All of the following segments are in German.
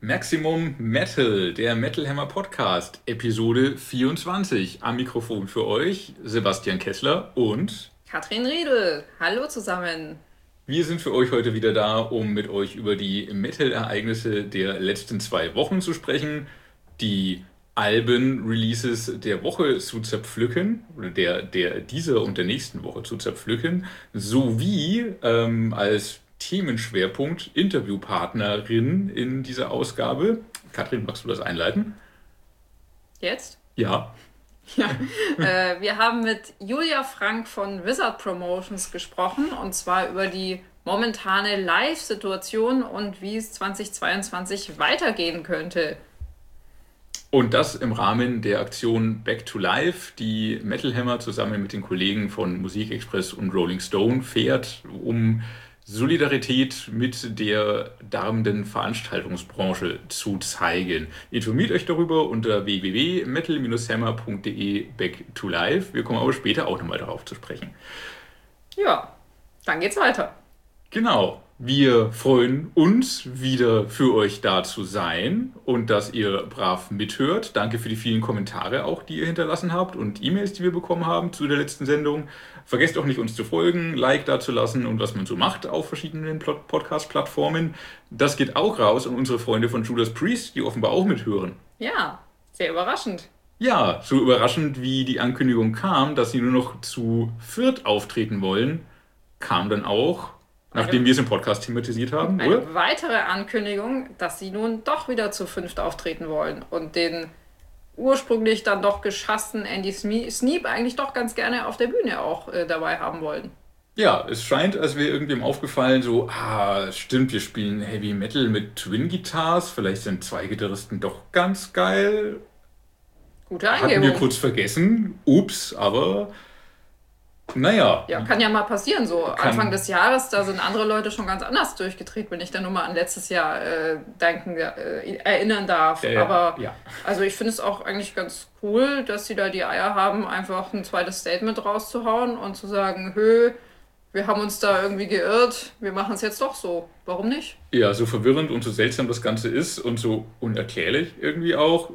Maximum Metal, der Metal Hammer Podcast, Episode 24. Am Mikrofon für euch Sebastian Kessler und Katrin Riedel. Hallo zusammen. Wir sind für euch heute wieder da, um mit euch über die Metal-Ereignisse der letzten 2 Wochen zu sprechen, die Alben-Releases der Woche zu zerpflücken, oder dieser und der nächsten Woche zu zerpflücken, sowie als Themenschwerpunkt Interviewpartnerin in dieser Ausgabe. Katrin, magst du das einleiten? Jetzt? Ja. Ja. Wir haben mit Julia Frank von Wizard Promotions gesprochen, und zwar über die momentane Live-Situation und wie es 2022 weitergehen könnte. Und das im Rahmen der Aktion Back to Life, die Metal Hammer zusammen mit den Kollegen von Musikexpress und Rolling Stone fährt, um Solidarität mit der darbenden Veranstaltungsbranche zu zeigen. Informiert euch darüber unter www.metal-hammer.de Back to Life. Wir kommen aber später auch nochmal darauf zu sprechen. Ja, dann geht's weiter. Genau. Wir freuen uns, wieder für euch da zu sein und dass ihr brav mithört. Danke für die vielen Kommentare auch, die ihr hinterlassen habt und E-Mails, die wir bekommen haben zu der letzten Sendung. Vergesst auch nicht, uns zu folgen, Like dazulassen und was man so macht auf verschiedenen Podcast-Plattformen. Das geht auch raus an unsere Freunde von Judas Priest, die offenbar auch mithören. Ja, sehr überraschend. Ja, so überraschend wie die Ankündigung kam, dass sie nur noch zu viert auftreten wollen, kam dann auch, nachdem wir es im Podcast thematisiert haben, oder? Eine weitere Ankündigung, dass sie nun doch wieder zu 5 auftreten wollen und den ursprünglich dann doch geschassten Andy Sneap eigentlich doch ganz gerne auf der Bühne auch dabei haben wollen. Ja, es scheint, als wäre irgendwem aufgefallen, so, stimmt, wir spielen Heavy Metal mit Twin Guitars, vielleicht sind 2 Gitarristen doch ganz geil. Gute Hatten wir Eingebung. kurz vergessen, ups, aber naja. Ja, kann ja mal passieren, so Anfang des Jahres, da sind andere Leute schon ganz anders durchgedreht, wenn ich dann nur mal an letztes Jahr erinnern darf. Aber ja. also ich finde es auch eigentlich ganz cool, dass sie da die Eier haben, einfach ein zweites Statement rauszuhauen und zu sagen, wir haben uns da irgendwie geirrt, wir machen es jetzt doch so. Warum nicht? Ja, so verwirrend und so seltsam das Ganze ist und so unerklärlich irgendwie auch.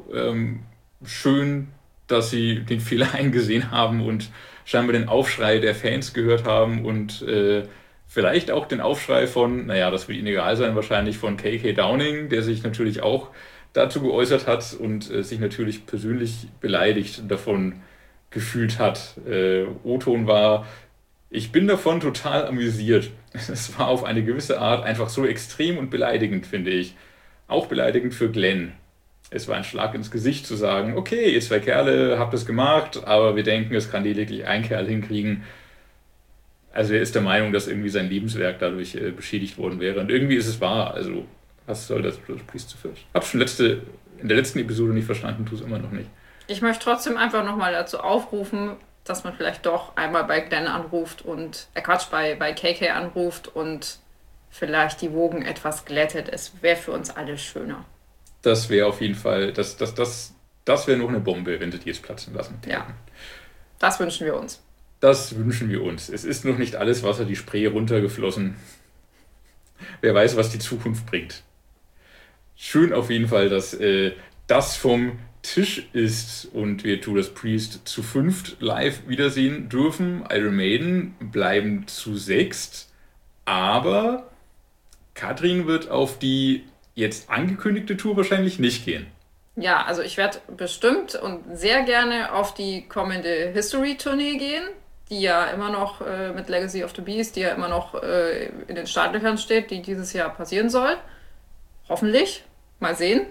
Schön, dass sie den Fehler eingesehen haben und scheinbar den Aufschrei der Fans gehört haben und vielleicht auch den Aufschrei von, naja, das wird ihnen egal sein, wahrscheinlich von KK Downing, der sich natürlich auch dazu geäußert hat und sich natürlich persönlich beleidigt davon gefühlt hat. O-Ton war: Ich bin davon total amüsiert. Es war auf eine gewisse Art einfach so extrem und beleidigend, finde ich. Auch beleidigend für Glenn. Es war ein Schlag ins Gesicht zu sagen, okay, ihr 2 Kerle habt es gemacht, aber wir denken, es kann lediglich ein Kerl hinkriegen. Also er ist der Meinung, dass irgendwie sein Lebenswerk dadurch beschädigt worden wäre. Und irgendwie ist es wahr. Also was soll das Priest zu viert? Hab's schon in der letzten Episode nicht verstanden, tu es immer noch nicht. Ich möchte trotzdem einfach nochmal dazu aufrufen, dass man vielleicht doch einmal bei Glenn anruft und, bei KK anruft und vielleicht die Wogen etwas glättet. Es wäre für uns alle schöner. Das wäre auf jeden Fall, das wäre noch eine Bombe, wenn sie die jetzt platzen lassen. Ja, das wünschen wir uns. Das wünschen wir uns. Es ist noch nicht alles Wasser die Spree runtergeflossen. Wer weiß, was die Zukunft bringt. Schön auf jeden Fall, dass das vom Tisch ist und wir Judas Priest zu 5 live wiedersehen dürfen. Iron Maiden bleiben zu 6. Aber Katrin wird auf die jetzt angekündigte Tour wahrscheinlich nicht gehen. Ja, also ich werde bestimmt und sehr gerne auf die kommende History-Tournee gehen, die ja immer noch mit Legacy of the Beast, die ja immer noch in den Startlöchern steht, die dieses Jahr passieren soll. Hoffentlich. Mal sehen.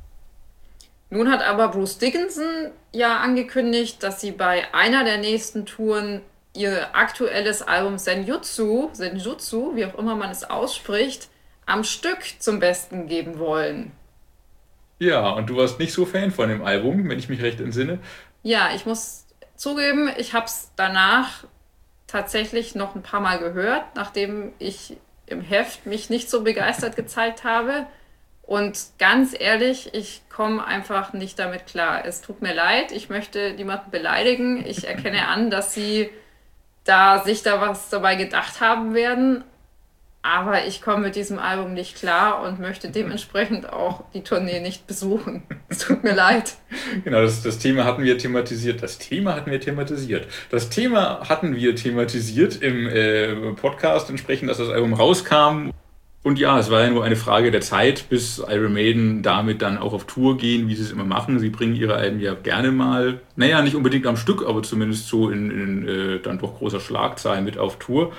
Nun hat aber Bruce Dickinson ja angekündigt, dass sie bei einer der nächsten Touren ihr aktuelles Album Senjutsu, wie auch immer man es ausspricht, am Stück zum Besten geben wollen. Ja, und du warst nicht so Fan von dem Album, wenn ich mich recht entsinne. Ja, ich muss zugeben, ich habe es danach tatsächlich noch ein paar Mal gehört, nachdem ich im Heft mich nicht so begeistert gezeigt habe. Und ganz ehrlich, ich komme einfach nicht damit klar. Es tut mir leid, ich möchte niemanden beleidigen. Ich erkenne an, dass sie sich da was dabei gedacht haben werden. aber ich komme mit diesem Album nicht klar und möchte dementsprechend auch die Tournee nicht besuchen. Es tut mir leid. Genau, das Thema hatten wir thematisiert. Das Thema hatten wir thematisiert. Das Thema hatten wir thematisiert im Podcast entsprechend, dass das Album rauskam. Und ja, es war ja nur eine Frage der Zeit, bis Iron Maiden damit dann auch auf Tour gehen, wie sie es immer machen. Sie bringen ihre Alben ja gerne mal, naja, nicht unbedingt am Stück, aber zumindest so in dann doch großer Schlagzahl mit auf Tour.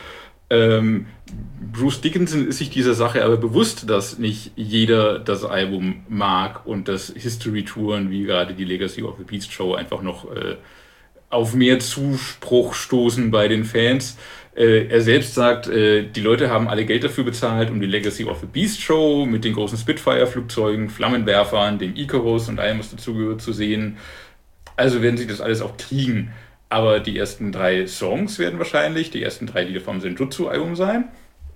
Bruce Dickinson ist sich dieser Sache aber bewusst, dass nicht jeder das Album mag und dass History-Touren wie gerade die Legacy of the Beast Show einfach noch auf mehr Zuspruch stoßen bei den Fans. Er selbst sagt, die Leute haben alle Geld dafür bezahlt, um die Legacy of the Beast Show mit den großen Spitfire-Flugzeugen, Flammenwerfern, dem Icarus und allem, was dazugehört, zu sehen. Also werden sie das alles auch kriegen. Aber die ersten 3 Songs werden wahrscheinlich die ersten 3 Lieder vom Senjutsu-Album sein.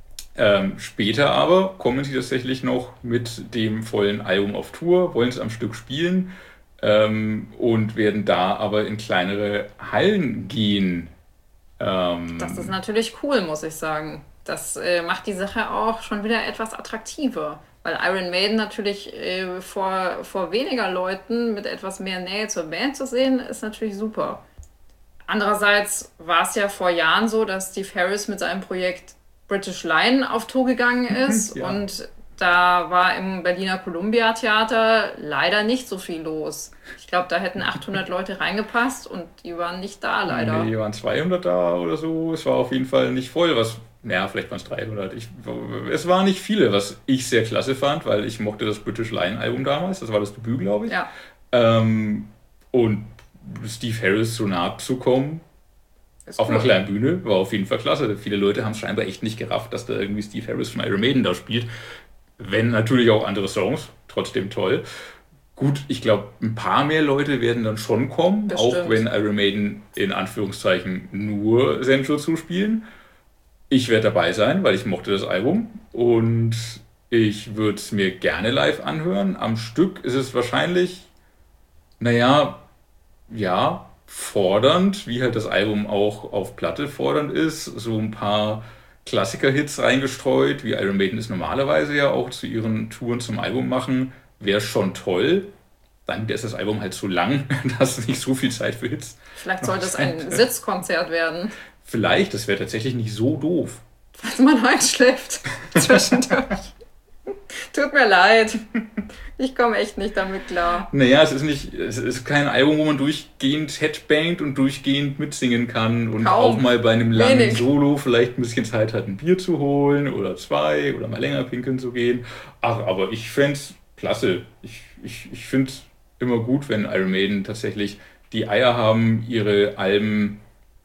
Später aber kommen sie tatsächlich noch mit dem vollen Album auf Tour, wollen es am Stück spielen und werden da aber in kleinere Hallen gehen. Das ist natürlich cool, muss ich sagen. Das macht die Sache auch schon wieder etwas attraktiver. Weil Iron Maiden natürlich vor weniger Leuten mit etwas mehr Nähe zur Band zu sehen, ist natürlich super. Andererseits war es ja vor Jahren so, dass Steve Harris mit seinem Projekt British Lion auf Tour gegangen ist. Ja. Und da war im Berliner Columbia Theater leider nicht so viel los. Ich glaube, da hätten 800 Leute reingepasst und die waren nicht da leider. Nee, waren 200 da oder so. Es war auf jeden Fall nicht voll. Vielleicht waren es 300. Es waren nicht viele, was ich sehr klasse fand, weil ich mochte das British Lion Album damals. Das war das Debüt, glaube ich. Ja. Und Steve Harris so nah zu kommen Ist auf cool. einer kleinen Bühne war auf jeden Fall klasse. Viele Leute haben es scheinbar echt nicht gerafft, dass da irgendwie Steve Harris von Iron Maiden da spielt. Wenn natürlich auch andere Songs, trotzdem toll. Gut, ich glaube, ein paar mehr Leute werden dann schon kommen, Bestimmt. auch wenn Iron Maiden in Anführungszeichen nur Senjutsu spielen. Ich werde dabei sein, weil ich mochte das Album und ich würde es mir gerne live anhören. Am Stück ist es wahrscheinlich, fordernd, wie halt das Album auch auf Platte fordernd ist. So ein paar Klassiker-Hits reingestreut, wie Iron Maiden es normalerweise ja auch zu ihren Touren zum Album machen, wäre schon toll. Dann ist das Album halt so lang, dass nicht so viel Zeit für Hits. Vielleicht sollte es ein Sitzkonzert werden, Vielleicht, das wäre tatsächlich nicht so doof. falls man einschläft zwischendurch. Tut mir leid. Ich komme echt nicht damit klar. Naja, es ist kein Album, wo man durchgehend headbangt und durchgehend mitsingen kann und Kaum. auch mal bei einem langen Wenig. Solo vielleicht ein bisschen Zeit hat, ein Bier zu holen oder 2 oder mal länger pinkeln zu gehen. Ach, aber ich fände es klasse. Ich finde es immer gut, wenn Iron Maiden tatsächlich die Eier haben, ihre Alben,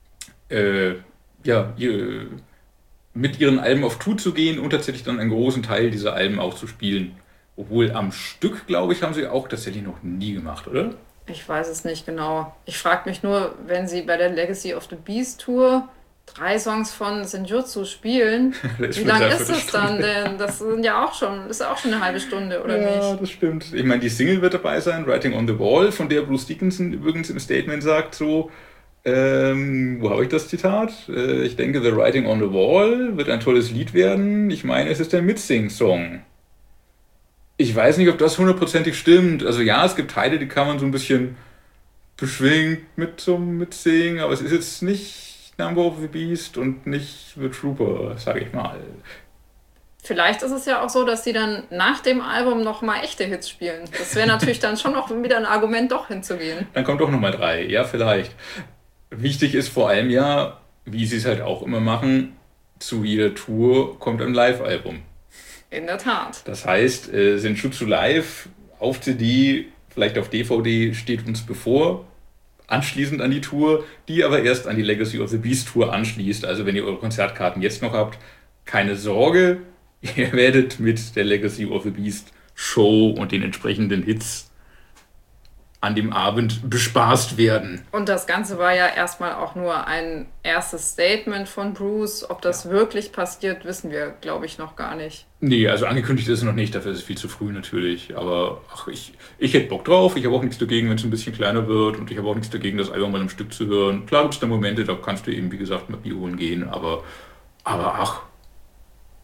mit ihren Alben auf Tour zu gehen und tatsächlich dann einen großen Teil dieser Alben auch zu spielen. Obwohl am Stück, glaube ich, haben sie auch tatsächlich noch nie gemacht, oder? Ich weiß es nicht genau. Ich frage mich nur, wenn sie bei der Legacy of the Beast Tour 3 Songs von Senjutsu spielen, Das wie wird lang dreiviertel ist das dann denn? Das ist ja auch schon eine halbe Stunde, oder Ja, nicht? das stimmt. Ich meine, die Single wird dabei sein, Writing on the Wall, von der Bruce Dickinson übrigens im Statement sagt so, wo habe ich das Zitat? Ich denke, The Writing on the Wall wird ein tolles Lied werden. Ich meine, es ist ein Mitsing-Song. Ich weiß nicht, ob das hundertprozentig stimmt. Also ja, es gibt Teile, die kann man so ein bisschen beschwingt mit zum Mitsingen, aber es ist jetzt nicht Number of the Beast und nicht The Trooper, sage ich mal. Vielleicht ist es ja auch so, dass sie dann nach dem Album nochmal echte Hits spielen. Das wäre natürlich dann schon noch wieder ein Argument, doch hinzugehen. Dann kommt doch nochmal 3. Ja, vielleicht. Wichtig ist vor allem ja, wie sie es halt auch immer machen, zu jeder Tour kommt ein Live-Album. In der Tat. Das heißt, Senjutsu Live auf CD, vielleicht auf DVD, steht uns bevor, anschließend an die Tour, die aber erst an die Legacy of the Beast Tour anschließt. Also wenn ihr eure Konzertkarten jetzt noch habt, keine Sorge, ihr werdet mit der Legacy of the Beast Show und den entsprechenden Hits an dem Abend bespaßt werden. Und das Ganze war ja erstmal auch nur ein erstes Statement von Bruce. Ob das wirklich passiert, wissen wir, glaube ich, noch gar nicht. Nee, also angekündigt ist es noch nicht, dafür ist es viel zu früh natürlich. Aber ich hätte Bock drauf, ich habe auch nichts dagegen, wenn es ein bisschen kleiner wird und ich habe auch nichts dagegen, das Album mal im Stück zu hören. Klar gibt es da Momente, da kannst du eben, wie gesagt, mal Bier holen gehen, aber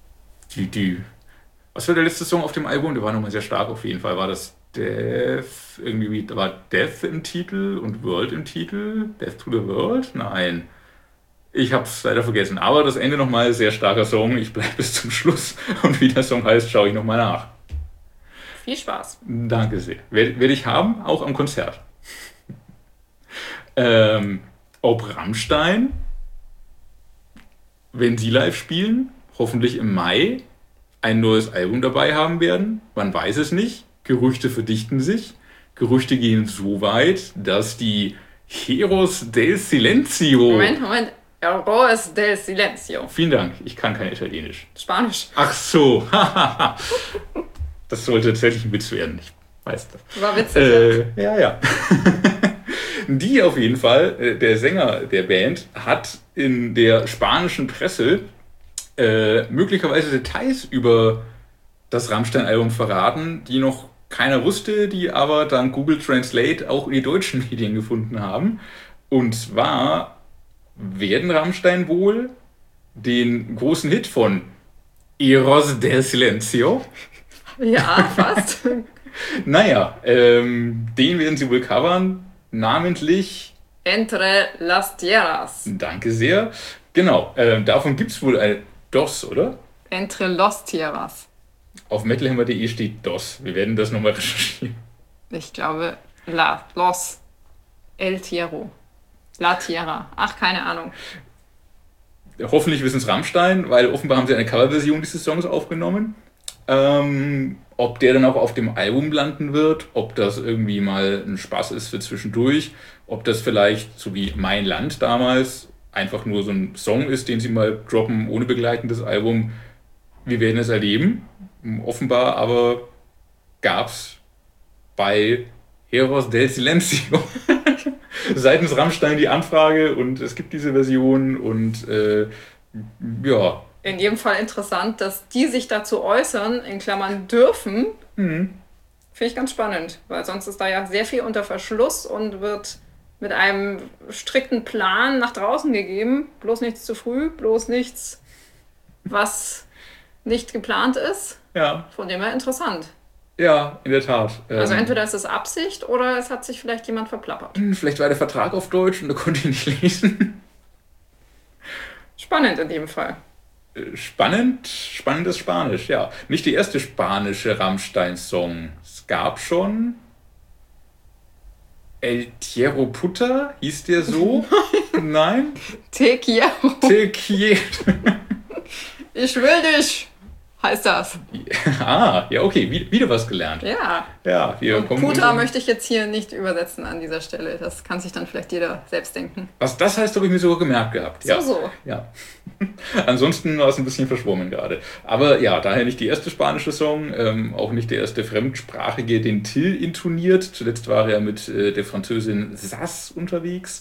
Was war der letzte Song auf dem Album? Der war nochmal sehr stark auf jeden Fall. War das Death? Irgendwie, da war Death im Titel und World im Titel. Death to the World? Nein. Ich habe es leider vergessen. Aber das Ende nochmal sehr starker Song. Ich bleibe bis zum Schluss. Und wie der Song heißt, schaue ich nochmal nach. Viel Spaß. Danke sehr. Werde ich haben, auch am Konzert. Ob Rammstein, wenn sie live spielen, hoffentlich im Mai, ein neues Album dabei haben werden. Man weiß es nicht. Gerüchte verdichten sich. Gerüchte gehen so weit, dass die Heroes del Silenzio... Moment. Heroes del Silenzio. Vielen Dank, ich kann kein Italienisch. Spanisch. Ach so. Das sollte tatsächlich ein Witz werden, ich weiß das. War witzig. Ja. Die auf jeden Fall, der Sänger der Band, hat in der spanischen Presse möglicherweise Details über das Rammstein-Album verraten, die noch keiner wusste, die aber dank Google Translate auch in die deutschen Medien gefunden haben. Und zwar werden Rammstein wohl den großen Hit von Heroes del Silenzio. Ja, fast. Naja, den werden sie wohl covern, namentlich Entre las Tierras. Danke sehr. Genau, davon gibt es wohl ein DOS, oder? Entre los Tierras. Auf metalhammer.de steht DOS. Wir werden das nochmal recherchieren. Ich glaube, El Tierro. La Tierra. Ach, keine Ahnung. Hoffentlich wissen es Rammstein, weil offenbar haben sie eine Coverversion dieses Songs aufgenommen. Ob der dann auch auf dem Album landen wird, ob das irgendwie mal ein Spaß ist für zwischendurch, ob das vielleicht, so wie Mein Land damals, einfach nur so ein Song ist, den sie mal droppen, ohne begleitendes Album. Wir werden es erleben. Offenbar aber gab es bei Heroes del Silenzio seitens Rammstein die Anfrage und es gibt diese Version und ja. In jedem Fall interessant, dass die sich dazu äußern, in Klammern dürfen. Finde ich ganz spannend, weil sonst ist da ja sehr viel unter Verschluss und wird mit einem strikten Plan nach draußen gegeben. Bloß nichts zu früh, bloß nichts, was nicht geplant ist. Ja. Von dem her interessant. Ja, in der Tat. Also entweder ist es Absicht oder es hat sich vielleicht jemand verplappert. Vielleicht war der Vertrag auf Deutsch und da konnte ich nicht lesen. Spannend in dem Fall. Spannendes Spanisch, ja. Nicht die erste spanische Rammstein-Song. Es gab schon El Tierro Puta, hieß der so? Nein? Te quiero. Te quiero. Ich will dich, heißt das. Ja, okay, wieder was gelernt. Ja. Ja, wir und Puta möchte ich jetzt hier nicht übersetzen an dieser Stelle. Das kann sich dann vielleicht jeder selbst denken. Was das heißt, habe ich mir sogar gemerkt gehabt. Ja. So. Ja. Ansonsten war es ein bisschen verschwommen gerade. Aber ja, daher nicht die erste spanische Song, auch nicht der erste fremdsprachige, den Till intoniert. Zuletzt war er mit der Französin Sass unterwegs.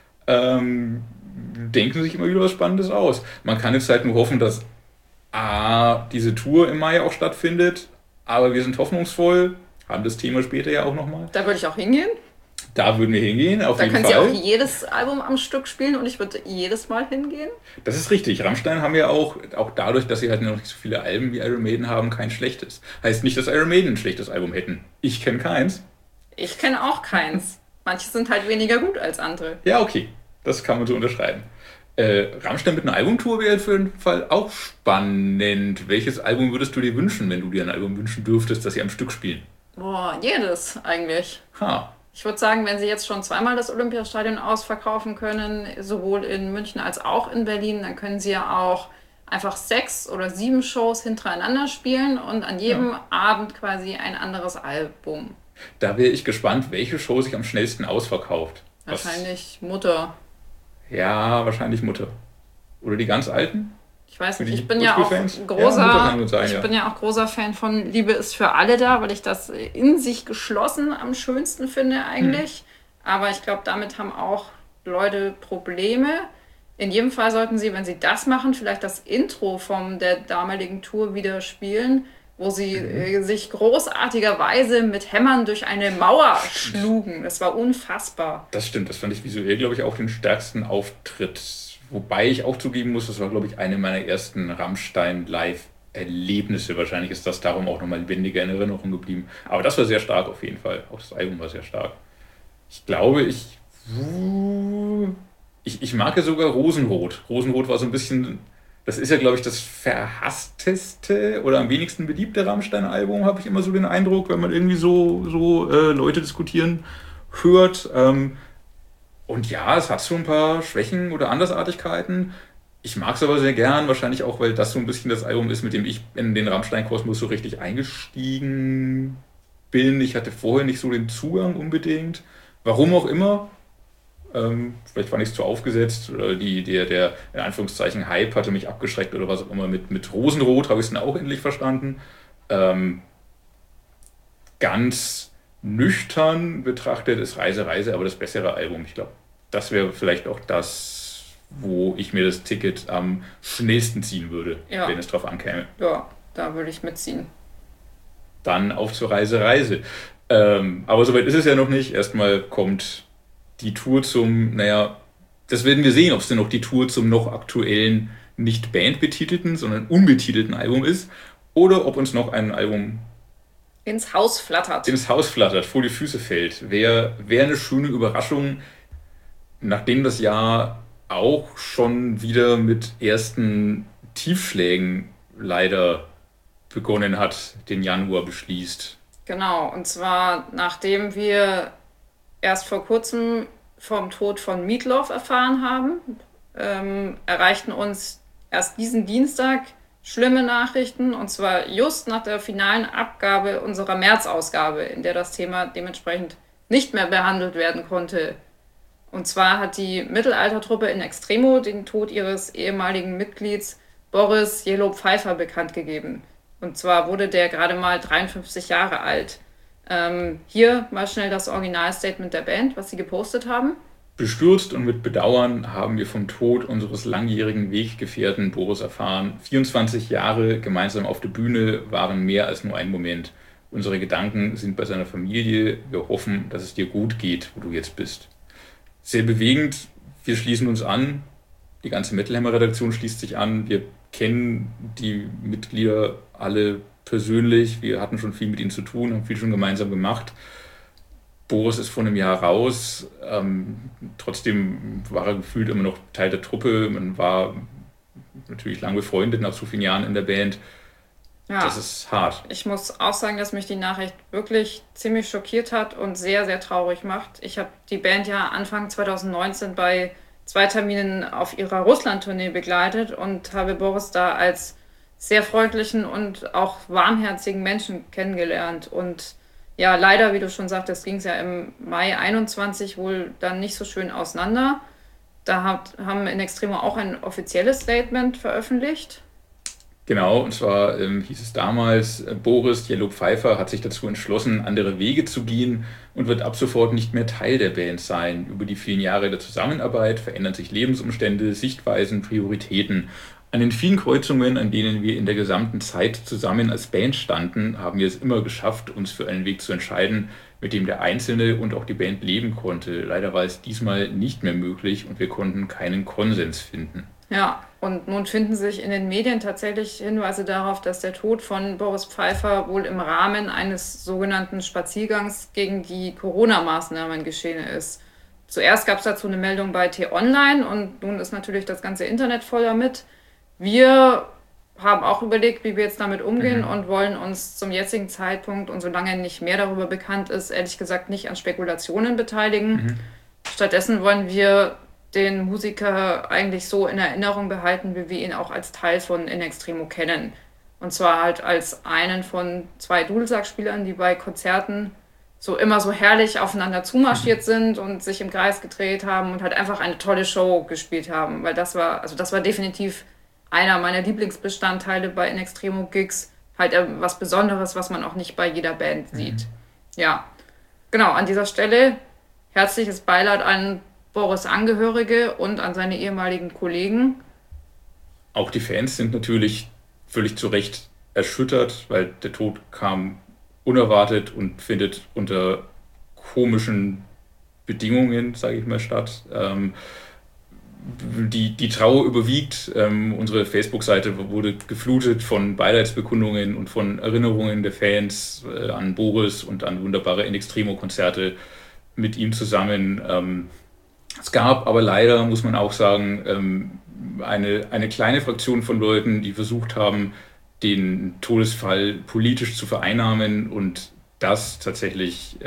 Denken sich immer wieder was Spannendes aus. Man kann jetzt halt nur hoffen, dass diese Tour im Mai auch stattfindet, aber wir sind hoffnungsvoll, haben das Thema später ja auch nochmal. Da würde ich auch hingehen. Da würden wir hingehen, auf jeden Fall. Da können Sie auch jedes Album am Stück spielen und ich würde jedes Mal hingehen. Das ist richtig. Rammstein haben ja auch dadurch, dass sie halt noch nicht so viele Alben wie Iron Maiden haben, kein schlechtes. Heißt nicht, dass Iron Maiden ein schlechtes Album hätten. Ich kenne keins. Ich kenne auch keins. Manche sind halt weniger gut als andere. Ja, okay. Das kann man so unterschreiben. Rammstein mit einer Albumtour wäre auf jeden Fall auch spannend. Welches Album würdest du dir wünschen, wenn du dir ein Album wünschen dürftest, das sie am Stück spielen? Boah, jedes eigentlich. Ich würde sagen, wenn sie jetzt schon zweimal das Olympiastadion ausverkaufen können, sowohl in München als auch in Berlin, dann können sie ja auch einfach 6 oder 7 Shows hintereinander spielen und an jedem Abend quasi ein anderes Album. Da wäre ich gespannt, welche Show sich am schnellsten ausverkauft. Wahrscheinlich Mutter. Ja, wahrscheinlich Mutter. Oder die ganz Alten? Ich weiß nicht, ich bin ja auch großer Fan von Liebe ist für alle da, weil ich das in sich geschlossen am schönsten finde eigentlich. Aber ich glaube, damit haben auch Leute Probleme. In jedem Fall sollten sie, wenn sie das machen, vielleicht das Intro von der damaligen Tour wieder spielen, wo sie sich großartigerweise mit Hämmern durch eine Mauer schlugen. Das war unfassbar. Das stimmt, das fand ich visuell, glaube ich, auch den stärksten Auftritt. Wobei ich auch zugeben muss, das war, glaube ich, eine meiner ersten Rammstein live Erlebnisse. Wahrscheinlich ist das darum auch nochmal lebendiger in Erinnerung geblieben. Aber das war sehr stark auf jeden Fall. Auch das Album war sehr stark. Ich glaube, ich mag ja sogar Rosenrot. Rosenrot war so ein bisschen, das ist ja, glaube ich, das verhassteste oder am wenigsten beliebte Rammstein-Album, habe ich immer so den Eindruck, wenn man irgendwie so Leute diskutieren hört. Und ja, es hat so ein paar Schwächen oder Andersartigkeiten. Ich mag es aber sehr gern, wahrscheinlich auch, weil das so ein bisschen das Album ist, mit dem ich in den Rammstein-Kosmos so richtig eingestiegen bin. Ich hatte vorher nicht so den Zugang unbedingt. Warum auch immer. Vielleicht fand ich es zu aufgesetzt oder der in Anführungszeichen Hype hatte mich abgeschreckt oder was auch immer. Mit Rosenrot habe ich es dann auch endlich verstanden. Ähm, Ganz nüchtern betrachtet ist Reise, Reise aber das bessere Album. Ich glaube, das wäre vielleicht auch das, wo ich mir das Ticket am schnellsten ziehen würde, Ja, wenn es drauf ankäme. ja, da würde ich mitziehen. Dann auf zur Reise, Reise. Aber soweit ist es ja noch nicht. Erstmal kommt die Tour naja, das werden wir sehen, ob es denn noch die Tour zum noch aktuellen, nicht bandbetitelten, sondern unbetitelten Album ist. Oder ob uns noch ein Album Ins Haus flattert. ins Haus flattert, vor die Füße fällt. Wär eine schöne Überraschung, nachdem das Jahr auch schon wieder mit ersten Tiefschlägen leider begonnen hat, den Januar beschließt. Genau, und zwar nachdem wir erst vor kurzem vom Tod von Meatloaf erfahren haben, erreichten uns erst diesen Dienstag schlimme Nachrichten, und zwar just nach der finalen Abgabe unserer März-Ausgabe, in der das Thema dementsprechend nicht mehr behandelt werden konnte. Und zwar hat die Mittelaltertruppe in Extremo den Tod ihres ehemaligen Mitglieds Boris Yellow Pfeiffer bekannt gegeben. Und zwar wurde der gerade mal 53 Jahre alt. Hier mal schnell das Originalstatement der Band, was sie gepostet haben. Bestürzt und mit Bedauern haben wir vom Tod unseres langjährigen Weggefährten Boris erfahren. 24 Jahre gemeinsam auf der Bühne waren mehr als nur ein Moment. Unsere Gedanken sind bei seiner Familie. Wir hoffen, dass es dir gut geht, wo du jetzt bist. Sehr bewegend. Wir schließen uns an. Die ganze Metal Hammer-Redaktion schließt sich an. Wir kennen die Mitglieder alle persönlich. Wir hatten schon viel mit ihnen zu tun, haben viel schon gemeinsam gemacht. Boris ist vor einem Jahr raus. Trotzdem war er gefühlt immer noch Teil der Truppe. Man war natürlich lang befreundet nach so vielen Jahren in der Band. Das Ja, ist hart. ich muss auch sagen, dass mich die Nachricht wirklich ziemlich schockiert hat und sehr, sehr traurig macht. Ich habe die Band ja Anfang 2019 bei 2 Terminen auf ihrer Russland-Tournee begleitet und habe Boris da als sehr freundlichen und auch warmherzigen Menschen kennengelernt. Und ja, leider, wie du schon sagtest, ging es ja im Mai 21 wohl dann nicht so schön auseinander. Haben in Extremo auch ein offizielles Statement veröffentlicht. Genau, und zwar hieß es damals, Boris Yellow Pfeiffer hat sich dazu entschlossen, andere Wege zu gehen und wird ab sofort nicht mehr Teil der Band sein. Über die vielen Jahre der Zusammenarbeit verändern sich Lebensumstände, Sichtweisen, Prioritäten. An den vielen Kreuzungen, an denen wir in der gesamten Zeit zusammen als Band standen, haben wir es immer geschafft, uns für einen Weg zu entscheiden, mit dem der Einzelne und auch die Band leben konnte. Leider war es diesmal nicht mehr möglich und wir konnten keinen Konsens finden. Ja, und nun finden sich in den Medien tatsächlich Hinweise darauf, dass der Tod von Boris Pfeiffer wohl im Rahmen eines sogenannten Spaziergangs gegen die Corona-Maßnahmen geschehen ist. Zuerst gab es dazu eine Meldung bei T-Online und nun ist natürlich das ganze Internet voll damit. Wir haben auch überlegt, wie wir jetzt damit umgehen Mhm. und wollen uns zum jetzigen Zeitpunkt und solange nicht mehr darüber bekannt ist, ehrlich gesagt nicht an Spekulationen beteiligen. Mhm. Stattdessen wollen wir den Musiker eigentlich so in Erinnerung behalten, wie wir ihn auch als Teil von In Extremo kennen. Und zwar halt als einen von 2 Dudelsackspielern, die bei Konzerten so immer so herrlich aufeinander zumarschiert sind und sich im Kreis gedreht haben und halt einfach eine tolle Show gespielt haben. Weil das war definitiv einer meiner Lieblingsbestandteile bei In Extremo Gigs. Halt was Besonderes, was man auch nicht bei jeder Band sieht. Mhm. Ja, genau, an dieser Stelle herzliches Beileid an Boris Angehörige und an seine ehemaligen Kollegen. Auch die Fans sind natürlich völlig zu Recht erschüttert, weil der Tod kam unerwartet und findet unter komischen Bedingungen, sage ich mal, statt. die Trauer überwiegt. Unsere Facebook-Seite wurde geflutet von Beileidsbekundungen und von Erinnerungen der Fans an Boris und an wunderbare In Extremo-Konzerte mit ihm zusammen. Es gab aber leider, muss man auch sagen, eine kleine Fraktion von Leuten, die versucht haben, den Todesfall politisch zu vereinnahmen und das tatsächlich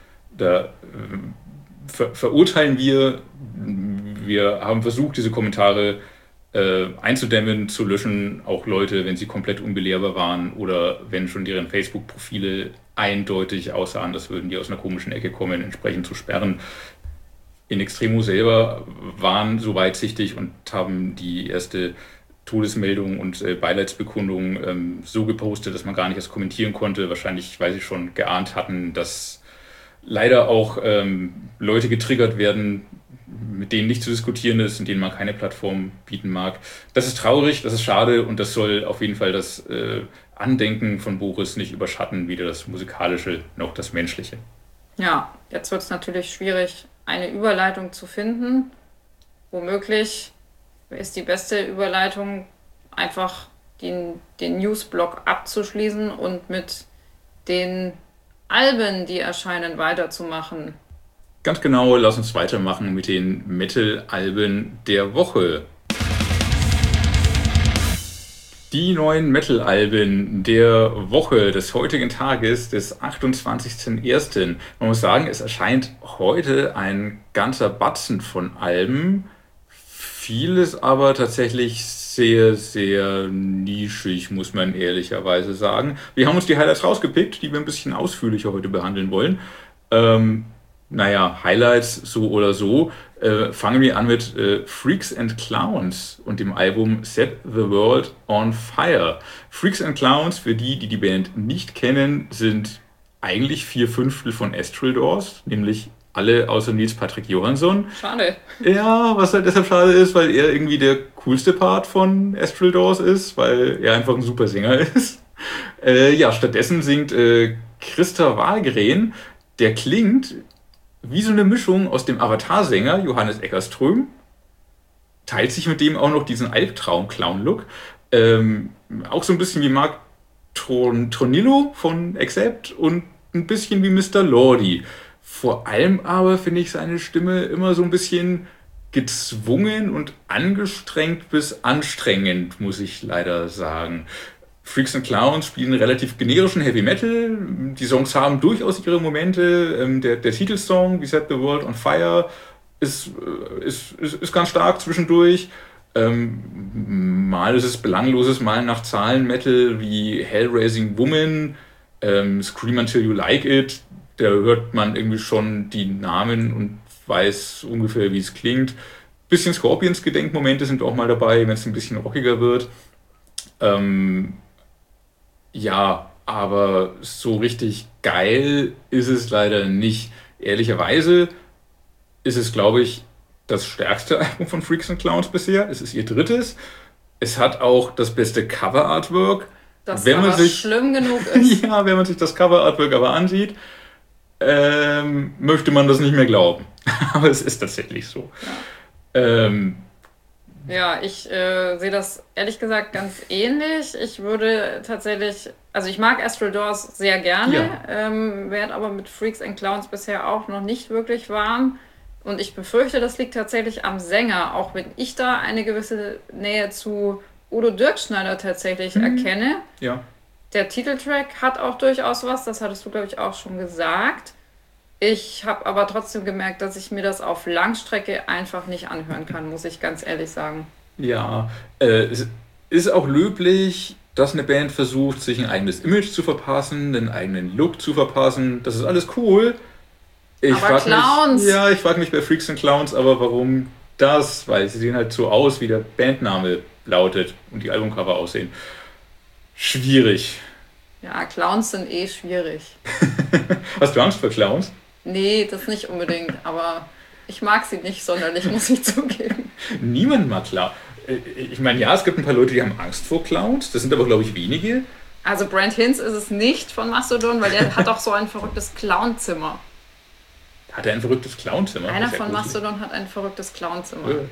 verurteilen wir. Wir haben versucht, diese Kommentare einzudämmen, zu löschen, auch Leute, wenn sie komplett unbelehrbar waren oder wenn schon deren Facebook-Profile eindeutig aussahen, das würden die aus einer komischen Ecke kommen, entsprechend zu sperren. In Extremo selber waren so weitsichtig und haben die erste Todesmeldung und Beileidsbekundung so gepostet, dass man gar nicht erst kommentieren konnte. Wahrscheinlich, weil sie schon geahnt hatten, dass leider auch Leute getriggert werden, mit denen nicht zu diskutieren ist und denen man keine Plattform bieten mag. Das ist traurig, das ist schade und das soll auf jeden Fall das Andenken von Boris nicht überschatten, weder das Musikalische noch das Menschliche. Ja, jetzt wird es natürlich schwierig, eine Überleitung zu finden. Womöglich ist die beste Überleitung, einfach den Newsblock abzuschließen und mit den Alben, die erscheinen, weiterzumachen. Ganz genau, lass uns weitermachen mit den Metal-Alben der Woche. Die neuen Metal-Alben der Woche des heutigen Tages, des 28.01. Man muss sagen, es erscheint heute ein ganzer Batzen von Alben. Vieles aber tatsächlich sehr, sehr nischig, muss man ehrlicherweise sagen. Wir haben uns die Highlights rausgepickt, die wir ein bisschen ausführlicher heute behandeln wollen. Highlights so oder so. Fangen wir an mit Freaks and Clowns und dem Album Set the World on Fire. Freaks and Clowns, für die Band nicht kennen, sind eigentlich 4/5 von Astral Doors, nämlich alle außer Nils Patrick Johansson. Schade. Ja, was halt deshalb schade ist, weil er irgendwie der coolste Part von Astral Doors ist, weil er einfach ein super Sänger ist. Stattdessen singt Christa Wahlgren, der klingt wie so eine Mischung aus dem Avatar-Sänger Johannes Eckerström, teilt sich mit dem auch noch diesen Albtraum-Clown-Look. Auch so ein bisschen wie Mark Tornillo von Accept und ein bisschen wie Mr. Lordi. Vor allem aber finde ich seine Stimme immer so ein bisschen gezwungen und angestrengt bis anstrengend, muss ich leider sagen. Freaks and Clowns spielen relativ generischen Heavy Metal. Die Songs haben durchaus ihre Momente. Der Titelsong, We Set the World on Fire, ist ganz stark zwischendurch. Mal ist es belangloses, mal nach Zahlen Metal wie Hellraising Woman, Scream Until You Like It. Da hört man irgendwie schon die Namen und weiß ungefähr, wie es klingt. Bisschen Scorpions-Gedenkmomente sind auch mal dabei, wenn es ein bisschen rockiger wird. Aber so richtig geil ist es leider nicht. Ehrlicherweise ist es, glaube ich, das stärkste Album von Freaks and Clowns bisher. Es ist ihr drittes. Es hat auch das beste Cover-Artwork. Das schlimm genug ist. Ja, wenn man sich das Cover-Artwork aber ansieht, möchte man das nicht mehr glauben. Aber es ist tatsächlich so. Ja. Ich sehe das ehrlich gesagt ganz ähnlich. Ich würde tatsächlich, ich mag Astral Doors sehr gerne, werde aber mit Freaks and Clowns bisher auch noch nicht wirklich warm. Und ich befürchte, das liegt tatsächlich am Sänger, auch wenn ich da eine gewisse Nähe zu Udo Dirkschneider tatsächlich erkenne. Ja. Der Titeltrack hat auch durchaus was, das hattest du, glaube ich, auch schon gesagt. Ich habe aber trotzdem gemerkt, dass ich mir das auf Langstrecke einfach nicht anhören kann, muss ich ganz ehrlich sagen. Ja, es ist auch löblich, dass eine Band versucht, sich ein eigenes Image zu verpassen, einen eigenen Look zu verpassen. Das ist alles cool. Ich frage mich bei Freaks and Clowns, aber warum das? Weil sie sehen halt so aus, wie der Bandname lautet und die Albumcover aussehen. Schwierig. Ja, Clowns sind schwierig. Hast du Angst vor Clowns? Nee, das nicht unbedingt, aber ich mag sie nicht sonderlich, muss ich zugeben. Niemand mag Clowns. Ich meine, ja, es gibt ein paar Leute, die haben Angst vor Clowns, das sind aber, glaube ich, wenige. Also Brent Hinz ist es nicht von Mastodon, weil der hat auch so ein verrücktes Clownzimmer. Hat er ein verrücktes Clownzimmer? Einer von Mastodon hat ein verrücktes Clownzimmer.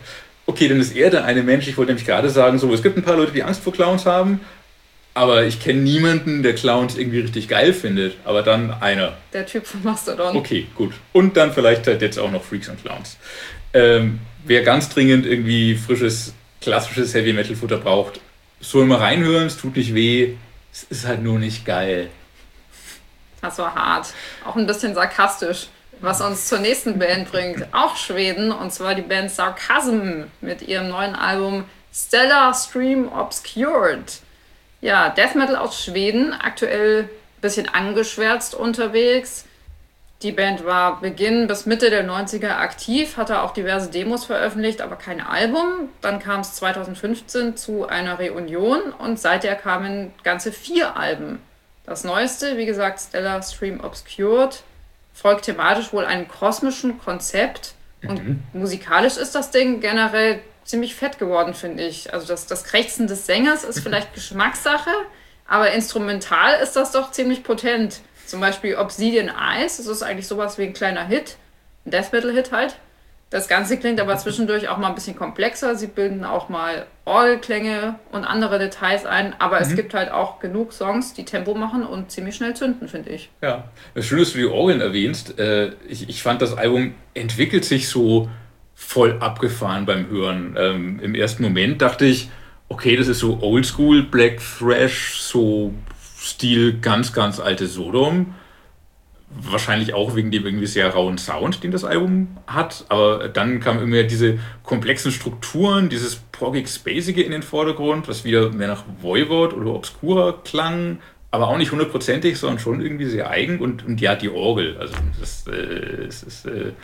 Okay, dann ist er der eine Mensch. Ich wollte nämlich gerade sagen, so, es gibt ein paar Leute, die Angst vor Clowns haben, aber ich kenne niemanden, der Clowns irgendwie richtig geil findet. Aber dann einer. Der Typ von Mastodon. Okay, gut. Und dann vielleicht halt jetzt auch noch Freaks und Clowns. Wer ganz dringend irgendwie frisches, klassisches Heavy Metal Futter braucht, soll mal reinhören, es tut nicht weh. Es ist halt nur nicht geil. Das war hart. Auch ein bisschen sarkastisch. Was uns zur nächsten Band bringt. Auch Schweden. Und zwar die Band Sarcasm mit ihrem neuen Album Stellar Stream Obscured. Ja, Death Metal aus Schweden. Aktuell ein bisschen angeschwärzt unterwegs. Die Band war Beginn bis Mitte der 90er aktiv, hatte auch diverse Demos veröffentlicht, aber kein Album. Dann kam es 2015 zu einer Reunion und seither kamen ganze 4 Alben. Das neueste, wie gesagt, Stellar Stream Obscured, folgt thematisch wohl einem kosmischen Konzept. Und musikalisch ist das Ding generell ziemlich fett geworden, finde ich. Also das Krächzen des Sängers ist vielleicht Geschmackssache, aber instrumental ist das doch ziemlich potent. Zum Beispiel Obsidian Eyes, das ist eigentlich sowas wie ein kleiner Hit, ein Death Metal Hit halt. Das Ganze klingt aber zwischendurch auch mal ein bisschen komplexer. Sie bilden auch mal Orgelklänge und andere Details ein, aber es gibt halt auch genug Songs, die Tempo machen und ziemlich schnell zünden, finde ich. Ja, das Schöne, dass du die Orgeln erwähnst. Ich fand, das Album entwickelt sich so voll abgefahren beim Hören. Im ersten Moment dachte ich, okay, das ist so Oldschool, Black Thrash, so Stil ganz, ganz alte Sodom. Wahrscheinlich auch wegen dem irgendwie sehr rauen Sound, den das Album hat. Aber dann kamen immer diese komplexen Strukturen, dieses progig-spacige in den Vordergrund, was wieder mehr nach Voivod oder Obscura klang, aber auch nicht hundertprozentig, sondern schon irgendwie sehr eigen. Und ja, die Orgel. Also das ist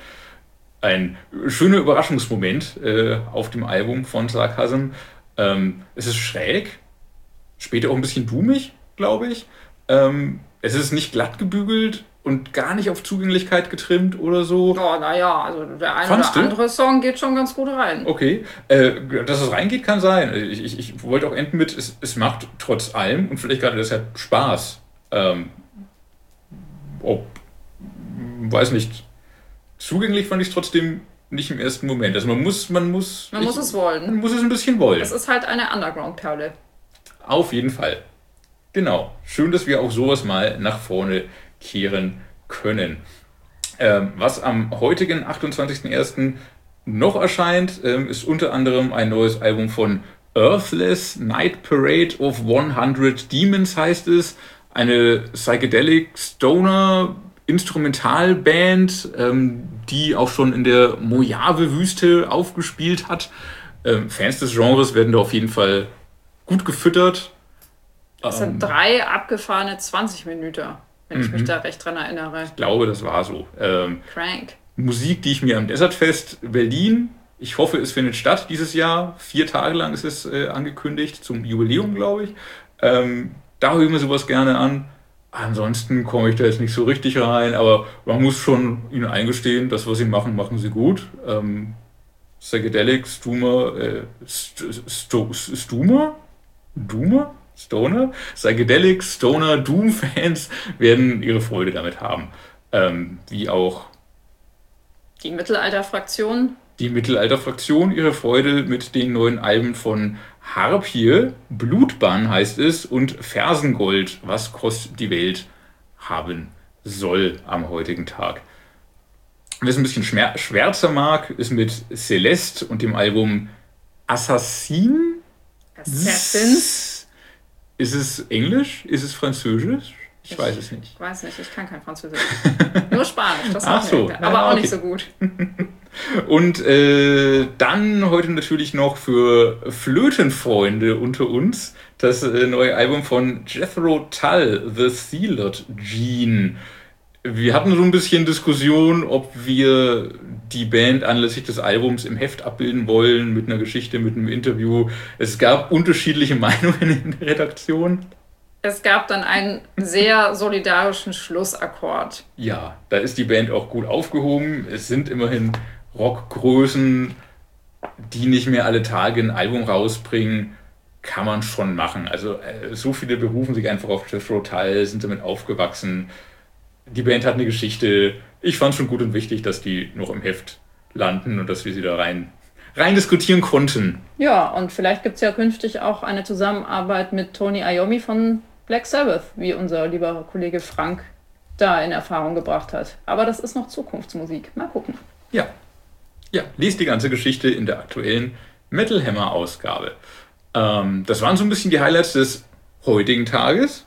ein schöner Überraschungsmoment auf dem Album von Sarcasm. Es ist schräg, später auch ein bisschen boomig, glaube ich. Es ist nicht glatt gebügelt und gar nicht auf Zugänglichkeit getrimmt oder so. Oh, naja, also der eine Fandst oder du? andere Song geht schon ganz gut rein. Okay, dass es reingeht, kann sein. Ich wollte auch enden mit, es macht trotz allem und vielleicht gerade deshalb Spaß. Weiß nicht, zugänglich fand ich es trotzdem nicht im ersten Moment. Also man muss Es wollen. man muss es ein bisschen wollen. Es ist halt eine Underground-Perle. Auf jeden Fall. Genau. Schön, dass wir auch sowas mal nach vorne kehren können. Was am heutigen 28.01. noch erscheint, ist unter anderem ein neues Album von Earthless, Night Parade of 100 Demons heißt es. Eine Psychedelic Stoner Instrumentalband, die auch schon in der Mojave-Wüste aufgespielt hat. Fans des Genres werden da auf jeden Fall gut gefüttert. Es sind 3 abgefahrene 20 Minuten, wenn ich mich da recht dran erinnere. Ich glaube, das war so. Crank. Musik, die ich mir am Desertfest Berlin, ich hoffe, es findet statt dieses Jahr. 4 Tage lang ist es angekündigt, zum Jubiläum, glaube ich. Da höre ich mir sowas gerne an. Ansonsten komme ich da jetzt nicht so richtig rein, aber man muss schon ihnen eingestehen, das, was sie machen, machen sie gut. Psychedelic, Stoner? Psychedelic, Stoner, Doom-Fans werden ihre Freude damit haben. Wie auch Die Mittelalter-Fraktion. die Mittelalter-Fraktion ihre Freude mit den neuen Alben von Harpie, Blutbann heißt es, und Fersengold, was kostet die Welt haben soll am heutigen Tag. Wer es ein bisschen schwärzer mag, ist mit Celeste und dem Album Assassin. Assassins. Ist es Englisch? Ist es Französisch? Ich weiß es nicht. Ich weiß nicht, ich kann kein Französisch. Nur Spanisch, das Ach auch so, nicht. ja, Aber auch okay. nicht so gut. Und dann heute natürlich noch für Flötenfreunde unter uns das neue Album von Jethro Tull, The Sealed Gene. Wir hatten so ein bisschen Diskussion, ob wir die Band anlässlich des Albums im Heft abbilden wollen, mit einer Geschichte, mit einem Interview. Es gab unterschiedliche Meinungen in der Redaktion. Es gab dann einen sehr solidarischen Schlussakkord. Ja, da ist die Band auch gut aufgehoben. Es sind immerhin Rockgrößen, die nicht mehr alle Tage ein Album rausbringen, kann man schon machen. Also so viele berufen sich einfach auf Jethro Tull, sind damit aufgewachsen. Die Band hat eine Geschichte. Ich fand es schon gut und wichtig, dass die noch im Heft landen und dass wir sie da rein diskutieren konnten. Ja, und vielleicht gibt es ja künftig auch eine Zusammenarbeit mit Tony Iommi von Black Sabbath, wie unser lieber Kollege Frank da in Erfahrung gebracht hat. Aber das ist noch Zukunftsmusik. Mal gucken. Ja, lest die ganze Geschichte in der aktuellen Metal Hammer Ausgabe. Das waren so ein bisschen die Highlights des heutigen Tages.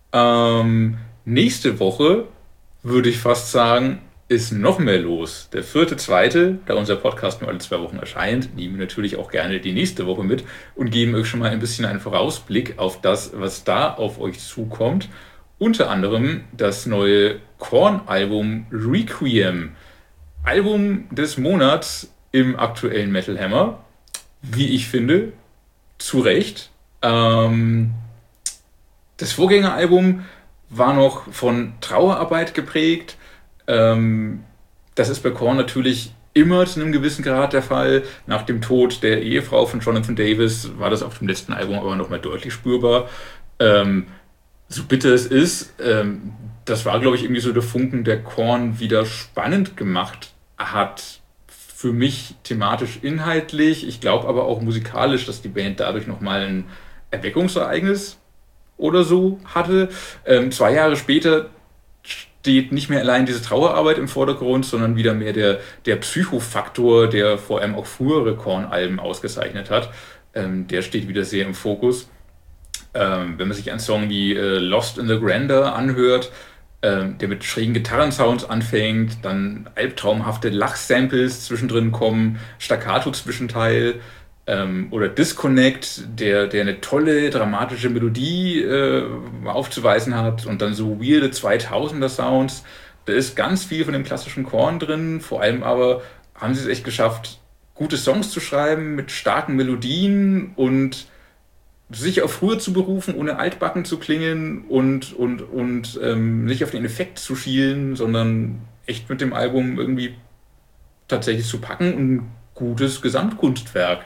Nächste Woche würde ich fast sagen, ist noch mehr los. Der 4.2., da unser Podcast nur alle 2 Wochen erscheint, nehmen wir natürlich auch gerne die nächste Woche mit und geben euch schon mal ein bisschen einen Vorausblick auf das, was da auf euch zukommt. Unter anderem das neue Korn-Album Requiem. Album des Monats im aktuellen Metal Hammer. Wie ich finde, zu Recht. Das Vorgängeralbum war noch von Trauerarbeit geprägt. Das ist bei Korn natürlich immer zu einem gewissen Grad der Fall. Nach dem Tod der Ehefrau von Jonathan Davis war das auf dem letzten Album aber noch mal deutlich spürbar. So bitter es ist, das war, glaube ich, irgendwie so der Funken, der Korn wieder spannend gemacht hat. Für mich thematisch inhaltlich, ich glaube aber auch musikalisch, dass die Band dadurch nochmal ein Erweckungsereignis oder so hatte. 2 Jahre später steht nicht mehr allein diese Trauerarbeit im Vordergrund, sondern wieder mehr der Psychofaktor, der vor allem auch frühere Korn-Alben ausgezeichnet hat. Der steht wieder sehr im Fokus. Wenn man sich einen Song wie Lost in the Grandeur anhört, der mit schrägen Gitarrensounds anfängt, dann albtraumhafte Lachsamples zwischendrin kommen, Staccato-Zwischenteil oder Disconnect, der eine tolle, dramatische Melodie aufzuweisen hat und dann so weirde 2000er-Sounds. Da ist ganz viel von dem klassischen Korn drin, vor allem aber haben sie es echt geschafft, gute Songs zu schreiben mit starken Melodien und sich auf Ruhe zu berufen, ohne altbacken zu klingen und nicht auf den Effekt zu schielen, sondern echt mit dem Album irgendwie tatsächlich zu packen und ein gutes Gesamtwerk,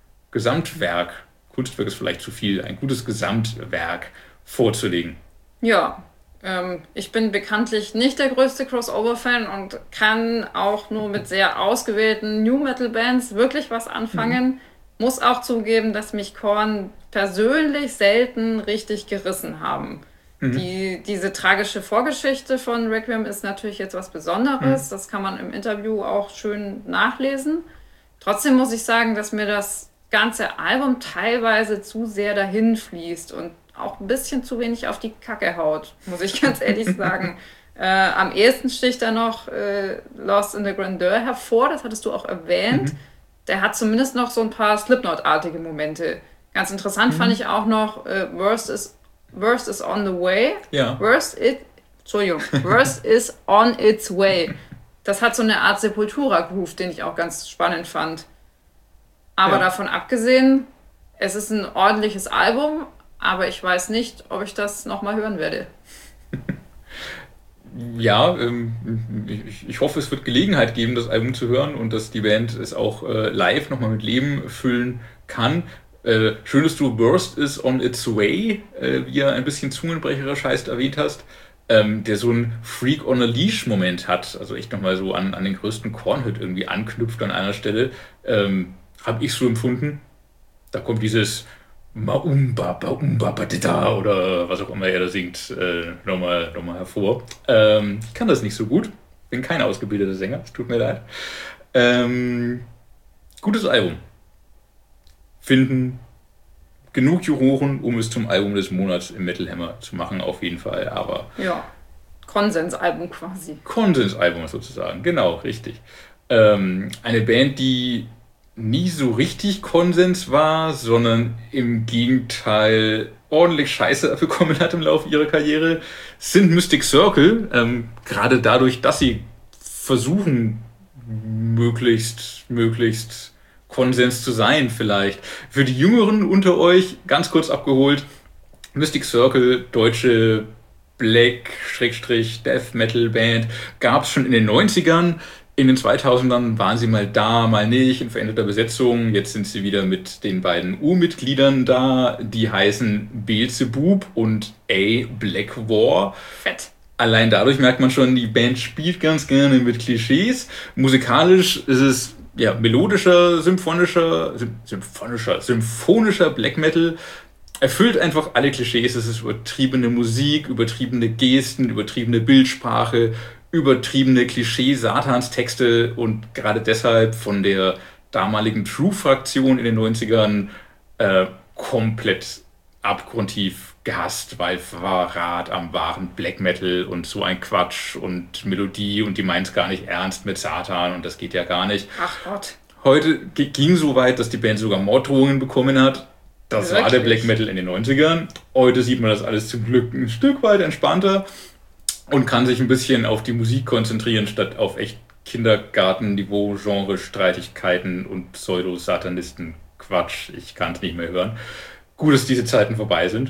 Kunstwerk ist vielleicht zu viel, ein gutes Gesamtwerk vorzulegen. Ja, ich bin bekanntlich nicht der größte Crossover-Fan und kann auch nur mit sehr ausgewählten New-Metal-Bands wirklich was anfangen. Muss auch zugeben, dass mich Korn persönlich selten richtig gerissen haben. Diese tragische Vorgeschichte von Requiem ist natürlich jetzt was Besonderes. Das kann man im Interview auch schön nachlesen. Trotzdem muss ich sagen, dass mir das ganze Album teilweise zu sehr dahin fließt und auch ein bisschen zu wenig auf die Kacke haut, muss ich ganz ehrlich sagen. Am ehesten sticht da noch Lost in the Grandeur hervor, das hattest du auch erwähnt. Der hat zumindest noch so ein paar Slipknot-artige Momente. Ganz interessant fand ich auch noch, Worst is on the way. Ja. Worst is on its way. Das hat so eine Art Sepultura-Groove, den ich auch ganz spannend fand. Aber davon abgesehen, es ist ein ordentliches Album, aber ich weiß nicht, ob ich das nochmal hören werde. Ja, ich hoffe, es wird Gelegenheit geben, das Album zu hören und dass die Band es auch live nochmal mit Leben füllen kann. Schön, dass du Worst is on its way, wie er ein bisschen zungenbrecherisch heißt, erwähnt hast, der so einen Freak on a Leash Moment hat, also echt nochmal so an den größten Korn-Hit irgendwie anknüpft an einer Stelle, habe ich so empfunden. Da kommt dieses Maumba, Baumba, Badida oder was auch immer er da singt, nochmal hervor. Ich kann das nicht so gut, bin kein ausgebildeter Sänger, es tut mir leid. Gutes Album. Finden genug Juroren, um es zum Album des Monats im Metal Hammer zu machen, auf jeden Fall. Aber ja, Konsensalbum quasi. Konsensalbum sozusagen, genau, richtig. Eine Band, die nie so richtig Konsens war, sondern im Gegenteil ordentlich Scheiße bekommen hat im Laufe ihrer Karriere, sind Mystic Circle. Gerade dadurch, dass sie versuchen, möglichst Konsens zu sein vielleicht. Für die Jüngeren unter euch, ganz kurz abgeholt, Mystic Circle, deutsche Black-Death-Metal-Band, gab es schon in den 90ern. In den 2000ern waren sie mal da, mal nicht, in veränderter Besetzung. Jetzt sind sie wieder mit den beiden Urmitgliedern da. Die heißen Beelzebub und A. Black War. Fett. Allein dadurch merkt man schon, die Band spielt ganz gerne mit Klischees. Musikalisch ist es ja, melodischer, symphonischer Black Metal. Erfüllt einfach alle Klischees. Es ist übertriebene Musik, übertriebene Gesten, übertriebene Bildsprache, übertriebene Klischee-Satans-Texte und gerade deshalb von der damaligen True-Fraktion in den 90ern komplett abgrundtief gehasst, weil Verrat am wahren Black Metal und so ein Quatsch und Melodie und die meint es gar nicht ernst mit Satan und das geht ja gar nicht. Ach Gott. Heute ging so weit, dass die Band sogar Morddrohungen bekommen hat. Das war der Black Metal in den 90ern. Heute sieht man das alles zum Glück ein Stück weit entspannter und kann sich ein bisschen auf die Musik konzentrieren, statt auf echt Kindergartenniveau, Genre-Streitigkeiten und Pseudo-Satanisten-Quatsch. Ich kann es nicht mehr hören. Gut, dass diese Zeiten vorbei sind.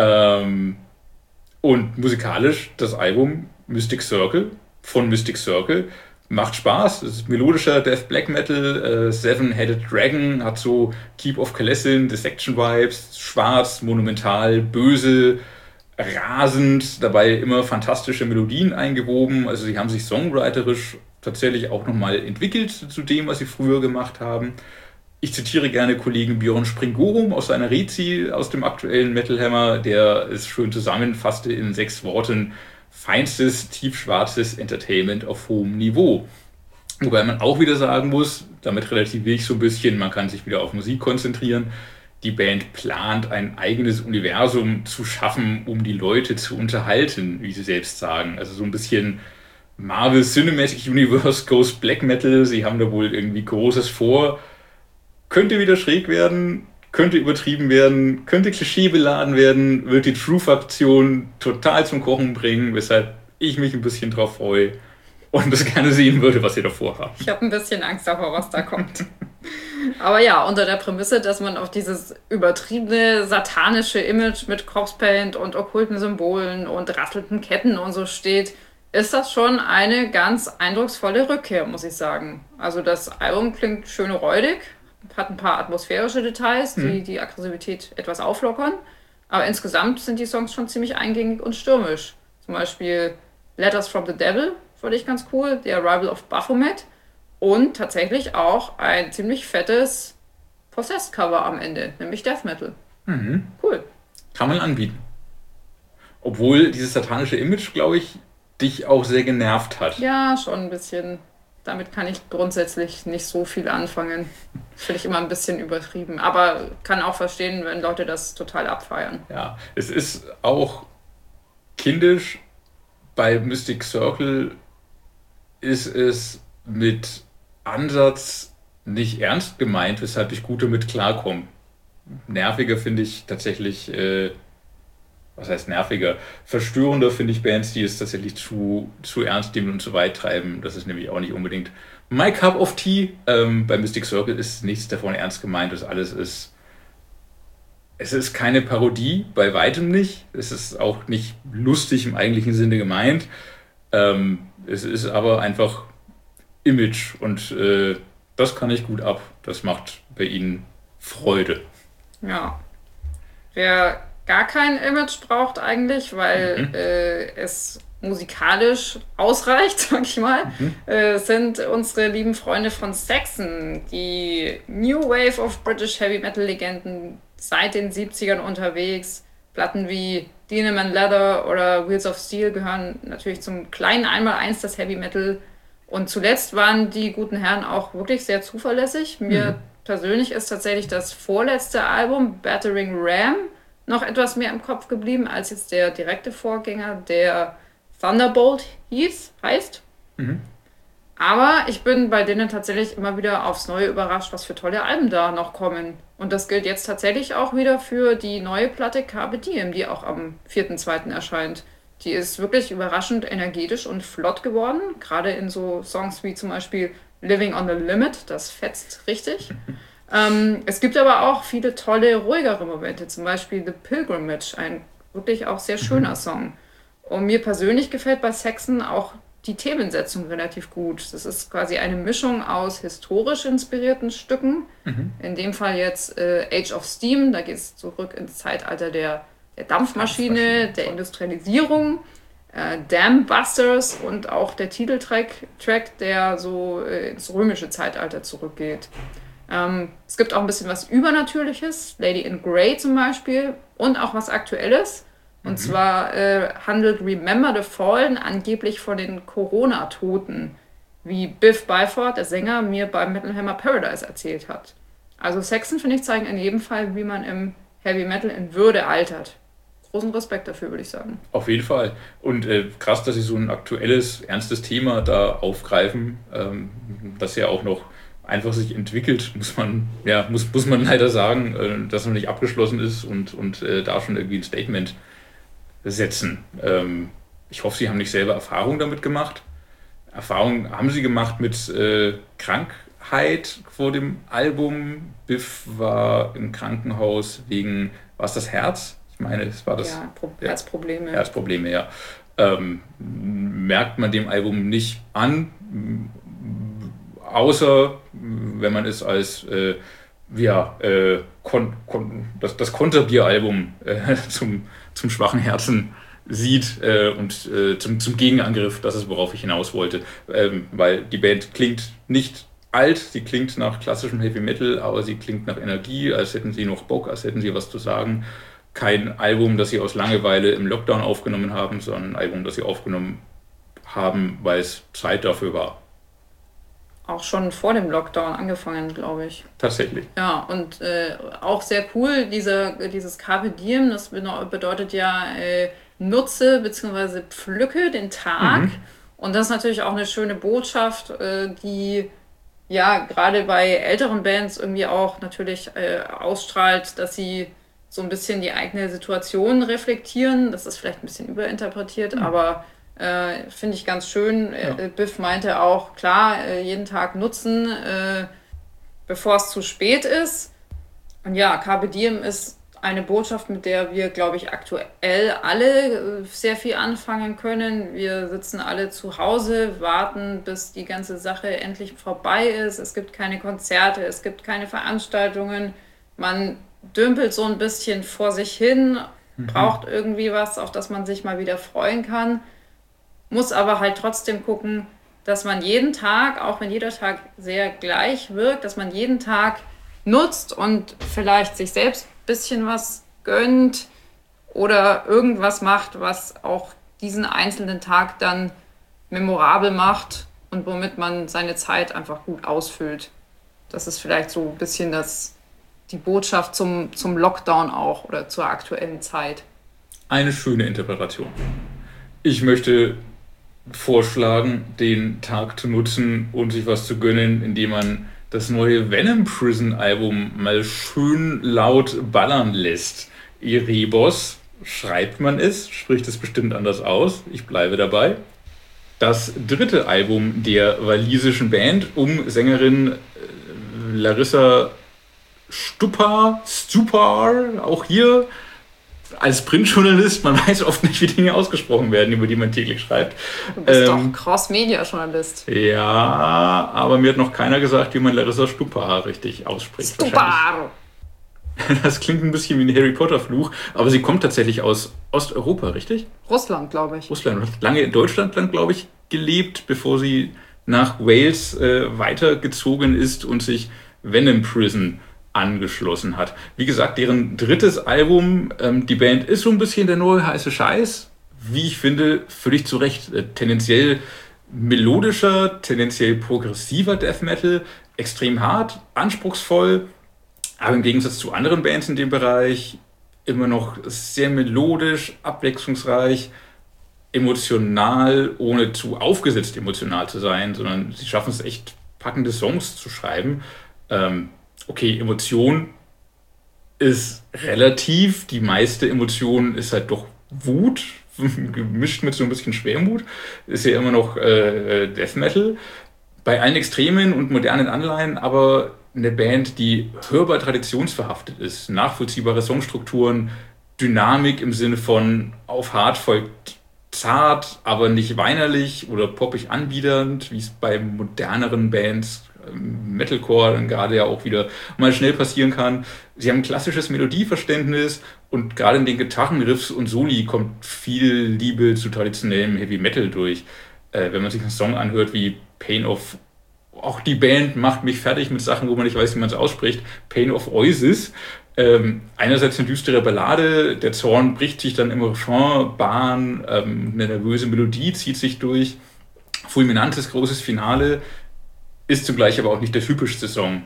Und musikalisch das Album Mystic Circle von Mystic Circle macht Spaß. Es ist melodischer Death Black Metal. Seven-Headed Dragon hat so Keep of Kalessin, Dissection Vibes, schwarz, monumental, böse, rasend, dabei immer fantastische Melodien eingewoben. Also sie haben sich songwriterisch tatsächlich auch nochmal entwickelt zu dem, was sie früher gemacht haben. Ich zitiere gerne Kollegen Björn Springorum aus seiner Rezi aus dem aktuellen Metal Hammer, der es schön zusammenfasste in 6 Worten: feinstes, tiefschwarzes Entertainment auf hohem Niveau. Wobei man auch wieder sagen muss, damit relativiere ich so ein bisschen, man kann sich wieder auf Musik konzentrieren. Die Band plant, ein eigenes Universum zu schaffen, um die Leute zu unterhalten, wie sie selbst sagen. Also so ein bisschen Marvel Cinematic Universe goes Black Metal. Sie haben da wohl irgendwie Großes vor. Könnte wieder schräg werden, könnte übertrieben werden, könnte klischeebeladen werden, wird die True-Fraktion total zum Kochen bringen, weshalb ich mich ein bisschen drauf freue und das gerne sehen würde, was ihr davor habt. Ich habe ein bisschen Angst davor, was da kommt. Aber ja, unter der Prämisse, dass man auf dieses übertriebene, satanische Image mit Corpse-Paint und okkulten Symbolen und rasselnden Ketten und so steht, ist das schon eine ganz eindrucksvolle Rückkehr, muss ich sagen. Also das Album klingt schön räudig, hat ein paar atmosphärische Details, die die Aggressivität etwas auflockern. Aber insgesamt sind die Songs schon ziemlich eingängig und stürmisch. Zum Beispiel Letters from the Devil fand ich ganz cool, The Arrival of Baphomet und tatsächlich auch ein ziemlich fettes Possessed-Cover am Ende, nämlich Death Metal. Cool. Kann man anbieten. Obwohl dieses satanische Image, glaube ich, dich auch sehr genervt hat. Ja, schon ein bisschen. Damit kann ich grundsätzlich nicht so viel anfangen. Finde ich immer ein bisschen übertrieben. Aber kann auch verstehen, wenn Leute das total abfeiern. Ja, es ist auch kindisch. Bei Mystic Circle ist es mit Ansatz nicht ernst gemeint, weshalb ich gut damit klarkomme. Nerviger finde ich tatsächlich, was heißt nerviger? Verstörender finde ich Bands, die es tatsächlich zu ernst nehmen und zu weit treiben. Das ist nämlich auch nicht unbedingt my cup of tea. Bei Mystic Circle ist nichts davon ernst gemeint. Das alles ist. Es ist keine Parodie, bei weitem nicht. Es ist auch nicht lustig im eigentlichen Sinne gemeint. Es ist aber einfach Image und das kann ich gut ab. Das macht bei ihnen Freude. Ja. Wer gar kein Image braucht eigentlich, weil es musikalisch ausreicht, sag ich mal, sind unsere lieben Freunde von Saxon, die New Wave of British Heavy Metal Legenden seit den 70ern unterwegs. Platten wie Denim and Leather oder Wheels of Steel gehören natürlich zum kleinen Einmaleins des Heavy Metal. Und zuletzt waren die guten Herren auch wirklich sehr zuverlässig. Mir persönlich ist tatsächlich das vorletzte Album, Battering Ram, noch etwas mehr im Kopf geblieben als jetzt der direkte Vorgänger, der Thunderbolt heißt. Aber ich bin bei denen tatsächlich immer wieder aufs Neue überrascht, was für tolle Alben da noch kommen. Und das gilt jetzt tatsächlich auch wieder für die neue Platte Carpe Diem, die auch am 4.2. erscheint. Die ist wirklich überraschend energetisch und flott geworden, gerade in so Songs wie zum Beispiel Living on the Limit, das fetzt richtig. Es gibt aber auch viele tolle, ruhigere Momente, zum Beispiel The Pilgrimage, ein wirklich auch sehr schöner Song. Und mir persönlich gefällt bei Saxon auch die Themensetzung relativ gut. Das ist quasi eine Mischung aus historisch inspirierten Stücken, in dem Fall jetzt Age of Steam, da geht es zurück ins Zeitalter der Dampfmaschine, der Industrialisierung. Dam Busters und auch der Titeltrack, der so ins römische Zeitalter zurückgeht. Es gibt auch ein bisschen was Übernatürliches, Lady in Grey zum Beispiel, und auch was Aktuelles. Und zwar handelt Remember the Fallen angeblich von den Corona-Toten, wie Biff Byford, der Sänger, mir beim Metal Hammer Paradise erzählt hat. Also Saxon, finde ich, zeigen in jedem Fall, wie man im Heavy Metal in Würde altert. Großen Respekt dafür, würde ich sagen. Auf jeden Fall. Und krass, dass sie so ein aktuelles, ernstes Thema da aufgreifen, das ja auch noch einfach sich entwickelt, muss man leider sagen, dass noch nicht abgeschlossen ist und da schon irgendwie ein Statement setzen. Ich hoffe, Sie haben nicht selber Erfahrung damit gemacht. Erfahrung haben Sie gemacht mit Krankheit vor dem Album. Biff war im Krankenhaus wegen, war es das Herz? Ich meine, es war das. Ja, Herzprobleme. Herzprobleme, ja. Merkt man dem Album nicht an, außer wenn man es als das Konterbier-Album zum schwachen Herzen sieht und zum Gegenangriff, das ist, worauf ich hinaus wollte. Weil die Band klingt nicht alt, sie klingt nach klassischem Heavy Metal, aber sie klingt nach Energie, als hätten sie noch Bock, als hätten sie was zu sagen. Kein Album, das sie aus Langeweile im Lockdown aufgenommen haben, sondern ein Album, das sie aufgenommen haben, weil es Zeit dafür war. Auch schon vor dem Lockdown angefangen, glaube ich. Tatsächlich. Ja, und auch sehr cool, dieses Carpe Diem, das bedeutet ja nutze bzw. pflücke den Tag. Und das ist natürlich auch eine schöne Botschaft, die ja gerade bei älteren Bands irgendwie auch natürlich ausstrahlt, dass sie so ein bisschen die eigene Situation reflektieren. Das ist vielleicht ein bisschen überinterpretiert, aber finde ich ganz schön. Ja. Biff meinte auch, klar, jeden Tag nutzen, bevor es zu spät ist. Und ja, Carpe Diem ist eine Botschaft, mit der wir, glaube ich, aktuell alle sehr viel anfangen können. Wir sitzen alle zu Hause, warten, bis die ganze Sache endlich vorbei ist. Es gibt keine Konzerte, es gibt keine Veranstaltungen. Man dümpelt so ein bisschen vor sich hin, braucht irgendwie was, auf das man sich mal wieder freuen kann. Muss aber halt trotzdem gucken, dass man jeden Tag, auch wenn jeder Tag sehr gleich wirkt, dass man jeden Tag nutzt und vielleicht sich selbst ein bisschen was gönnt oder irgendwas macht, was auch diesen einzelnen Tag dann memorabel macht und womit man seine Zeit einfach gut ausfüllt. Das ist vielleicht so ein bisschen die Botschaft zum Lockdown auch oder zur aktuellen Zeit. Eine schöne Interpretation. Ich möchte vorschlagen, den Tag zu nutzen und sich was zu gönnen, indem man das neue Venom Prison Album mal schön laut ballern lässt. Erebos schreibt man es, spricht es bestimmt anders aus, ich bleibe dabei. Das dritte Album der walisischen Band um Sängerin Larissa Stupar, auch hier als Printjournalist, man weiß oft nicht, wie Dinge ausgesprochen werden, über die man täglich schreibt. Du bist doch Cross-Media-Journalist. Ja, aber mir hat noch keiner gesagt, wie man Larissa Stupar richtig ausspricht. Stupar! Das klingt ein bisschen wie ein Harry Potter-Fluch, aber sie kommt tatsächlich aus Osteuropa, richtig? Russland, glaube ich. Russland. Hat lange in Deutschland, glaube ich, gelebt, bevor sie nach Wales weitergezogen ist und sich Venom Prison angeschlossen hat. Wie gesagt, deren drittes Album, die Band ist so ein bisschen der neue heiße Scheiß, wie ich finde, völlig zu Recht. Tendenziell melodischer, tendenziell progressiver Death Metal, extrem hart, anspruchsvoll, aber im Gegensatz zu anderen Bands in dem Bereich immer noch sehr melodisch, abwechslungsreich, emotional, ohne zu aufgesetzt emotional zu sein, sondern sie schaffen es echt, packende Songs zu schreiben. Okay, Emotion ist relativ. Die meiste Emotion ist halt doch Wut, gemischt mit so ein bisschen Schwermut. Ist ja immer noch Death Metal. Bei allen Extremen und modernen Anleihen, aber eine Band, die hörbar traditionsverhaftet ist. Nachvollziehbare Songstrukturen, Dynamik im Sinne von auf hart folgt zart, aber nicht weinerlich oder poppig anbiedernd, wie es bei moderneren Bands Metalcore dann gerade ja auch wieder mal schnell passieren kann. Sie haben ein klassisches Melodieverständnis und gerade in den Gitarrenriffs und Soli kommt viel Liebe zu traditionellem Heavy Metal durch. Wenn man sich einen Song anhört wie Pain of, auch die Band macht mich fertig mit Sachen, wo man nicht weiß, wie man es ausspricht, Pain of Oasis. Einerseits eine düstere Ballade, der Zorn bricht sich dann im Refrain, Bahn, eine nervöse Melodie zieht sich durch, fulminantes, großes Finale, ist zugleich aber auch nicht der typischste Song.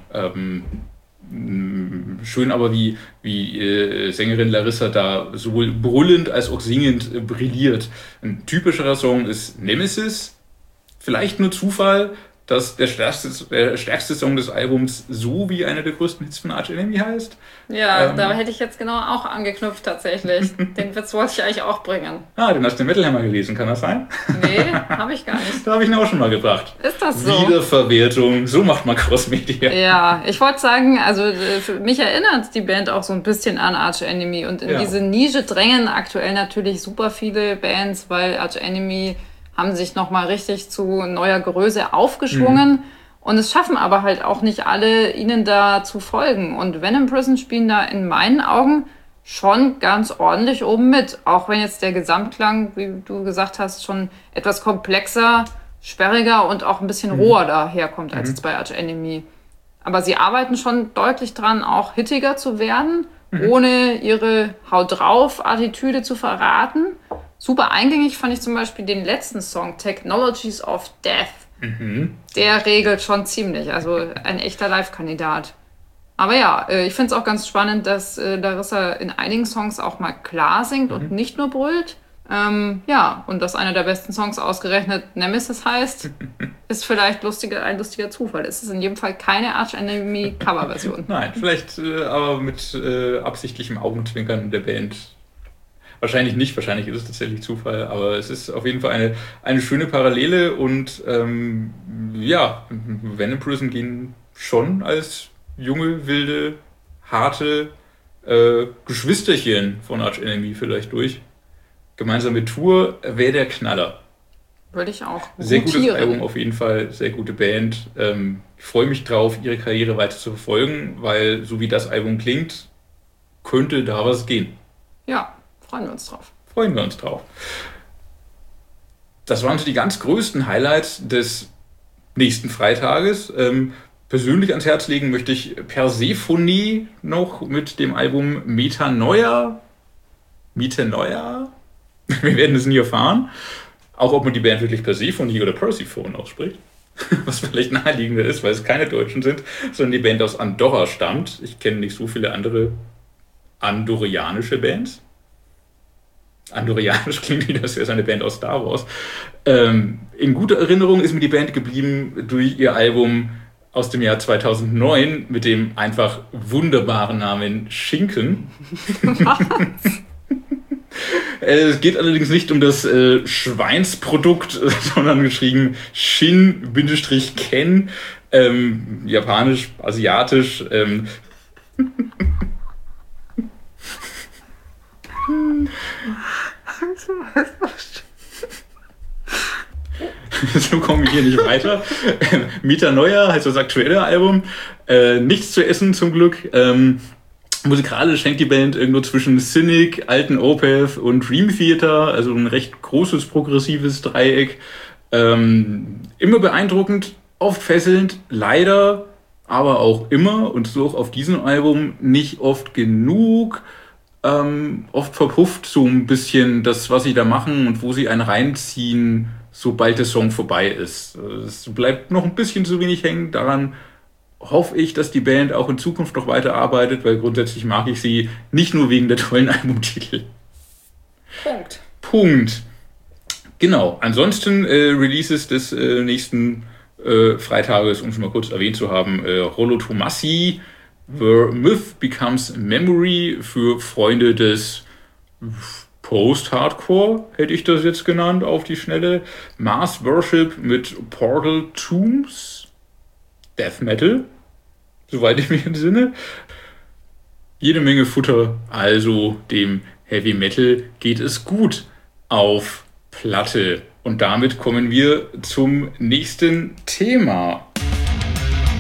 Schön aber, wie Sängerin Larissa da sowohl brüllend als auch singend brilliert. Ein typischerer Song ist Nemesis, vielleicht nur Zufall, dass der stärkste Song des Albums so wie einer der größten Hits von Arch Enemy heißt. Ja, da hätte ich jetzt genau auch angeknüpft tatsächlich. Den Witz wollte ich eigentlich auch bringen. Den hast du im Metal Hammer gelesen, kann das sein? Nee, habe ich gar nicht. Da habe ich ihn auch schon mal gebracht. Ist das so? Wiederverwertung, so macht man Crossmedia. Ja, ich wollte sagen, also für mich erinnert die Band auch so ein bisschen an Arch Enemy und in diese Nische drängen aktuell natürlich super viele Bands, weil Arch Enemy haben sich nochmal richtig zu neuer Größe aufgeschwungen und es schaffen aber halt auch nicht alle, ihnen da zu folgen. Und Venom Prison spielen da in meinen Augen schon ganz ordentlich oben mit, auch wenn jetzt der Gesamtklang, wie du gesagt hast, schon etwas komplexer, sperriger und auch ein bisschen roher daherkommt als jetzt bei Arch Enemy. Aber sie arbeiten schon deutlich dran, auch hittiger zu werden, ohne ihre Haut drauf Attitüde zu verraten. Super eingängig fand ich zum Beispiel den letzten Song, Technologies of Death. Der regelt schon ziemlich, also ein echter Live-Kandidat. Aber ja, ich finde es auch ganz spannend, dass Larissa in einigen Songs auch mal klar singt und nicht nur brüllt. Und dass einer der besten Songs ausgerechnet Nemesis heißt, ist vielleicht ein lustiger Zufall. Es ist in jedem Fall keine Arch Enemy Coverversion. Nein, vielleicht aber mit absichtlichem Augenzwinkern der Band. Wahrscheinlich nicht, wahrscheinlich ist es tatsächlich Zufall, aber es ist auf jeden Fall eine schöne Parallele und Venom Prison gehen schon als junge, wilde, harte Geschwisterchen von Arch Enemy vielleicht durch. Gemeinsame Tour wäre der Knaller. Würde ich auch. Sehr gutes Album auf jeden Fall, sehr gute Band. Ich freue mich drauf, ihre Karriere weiter zu verfolgen, weil so wie das Album klingt, könnte da was gehen. Ja. Freuen wir uns drauf. Freuen wir uns drauf. Das waren so die ganz größten Highlights des nächsten Freitages. Persönlich ans Herz legen möchte ich Persephone noch mit dem Album Metanoia. Wir werden es nie erfahren. Auch ob man die Band wirklich Persephone oder Persephone ausspricht. Was vielleicht naheliegender ist, weil es keine Deutschen sind, sondern die Band aus Andorra stammt. Ich kenne nicht so viele andere andorrianische Bands. Andorrianisch klingt wie das wäre eine Band aus Star Wars. In guter Erinnerung ist mir die Band geblieben durch ihr Album aus dem Jahr 2009 mit dem einfach wunderbaren Namen Schinken. Was? Es geht allerdings nicht um das Schweinsprodukt, sondern geschrieben Shin-Ken, japanisch, asiatisch. So kommen wir hier nicht weiter. Metanoia heißt das aktuelle Album. Nichts zu essen zum Glück. Musikalisch hängt die Band irgendwo zwischen Cynic, alten Opeth und Dream Theater, also ein recht großes, progressives Dreieck. Immer beeindruckend, oft fesselnd, leider, aber auch immer, und so auch auf diesem Album, nicht oft genug. Oft verpufft so ein bisschen das, was sie da machen und wo sie einen reinziehen, sobald der Song vorbei ist. Es bleibt noch ein bisschen zu wenig hängen. Daran hoffe ich, dass die Band auch in Zukunft noch weiter arbeitet, weil grundsätzlich mag ich sie nicht nur wegen der tollen Albumtitel. Punkt. Genau. Ansonsten Releases des nächsten Freitages, um schon mal kurz erwähnt zu haben, Rollo Tomassi, The Myth Becomes Memory für Freunde des Post-Hardcore, hätte ich das jetzt genannt, auf die Schnelle. Mars Worship mit Portal Tombs, Death Metal, soweit ich mich entsinne. Jede Menge Futter, also dem Heavy Metal geht es gut auf Platte. Und damit kommen wir zum nächsten Thema.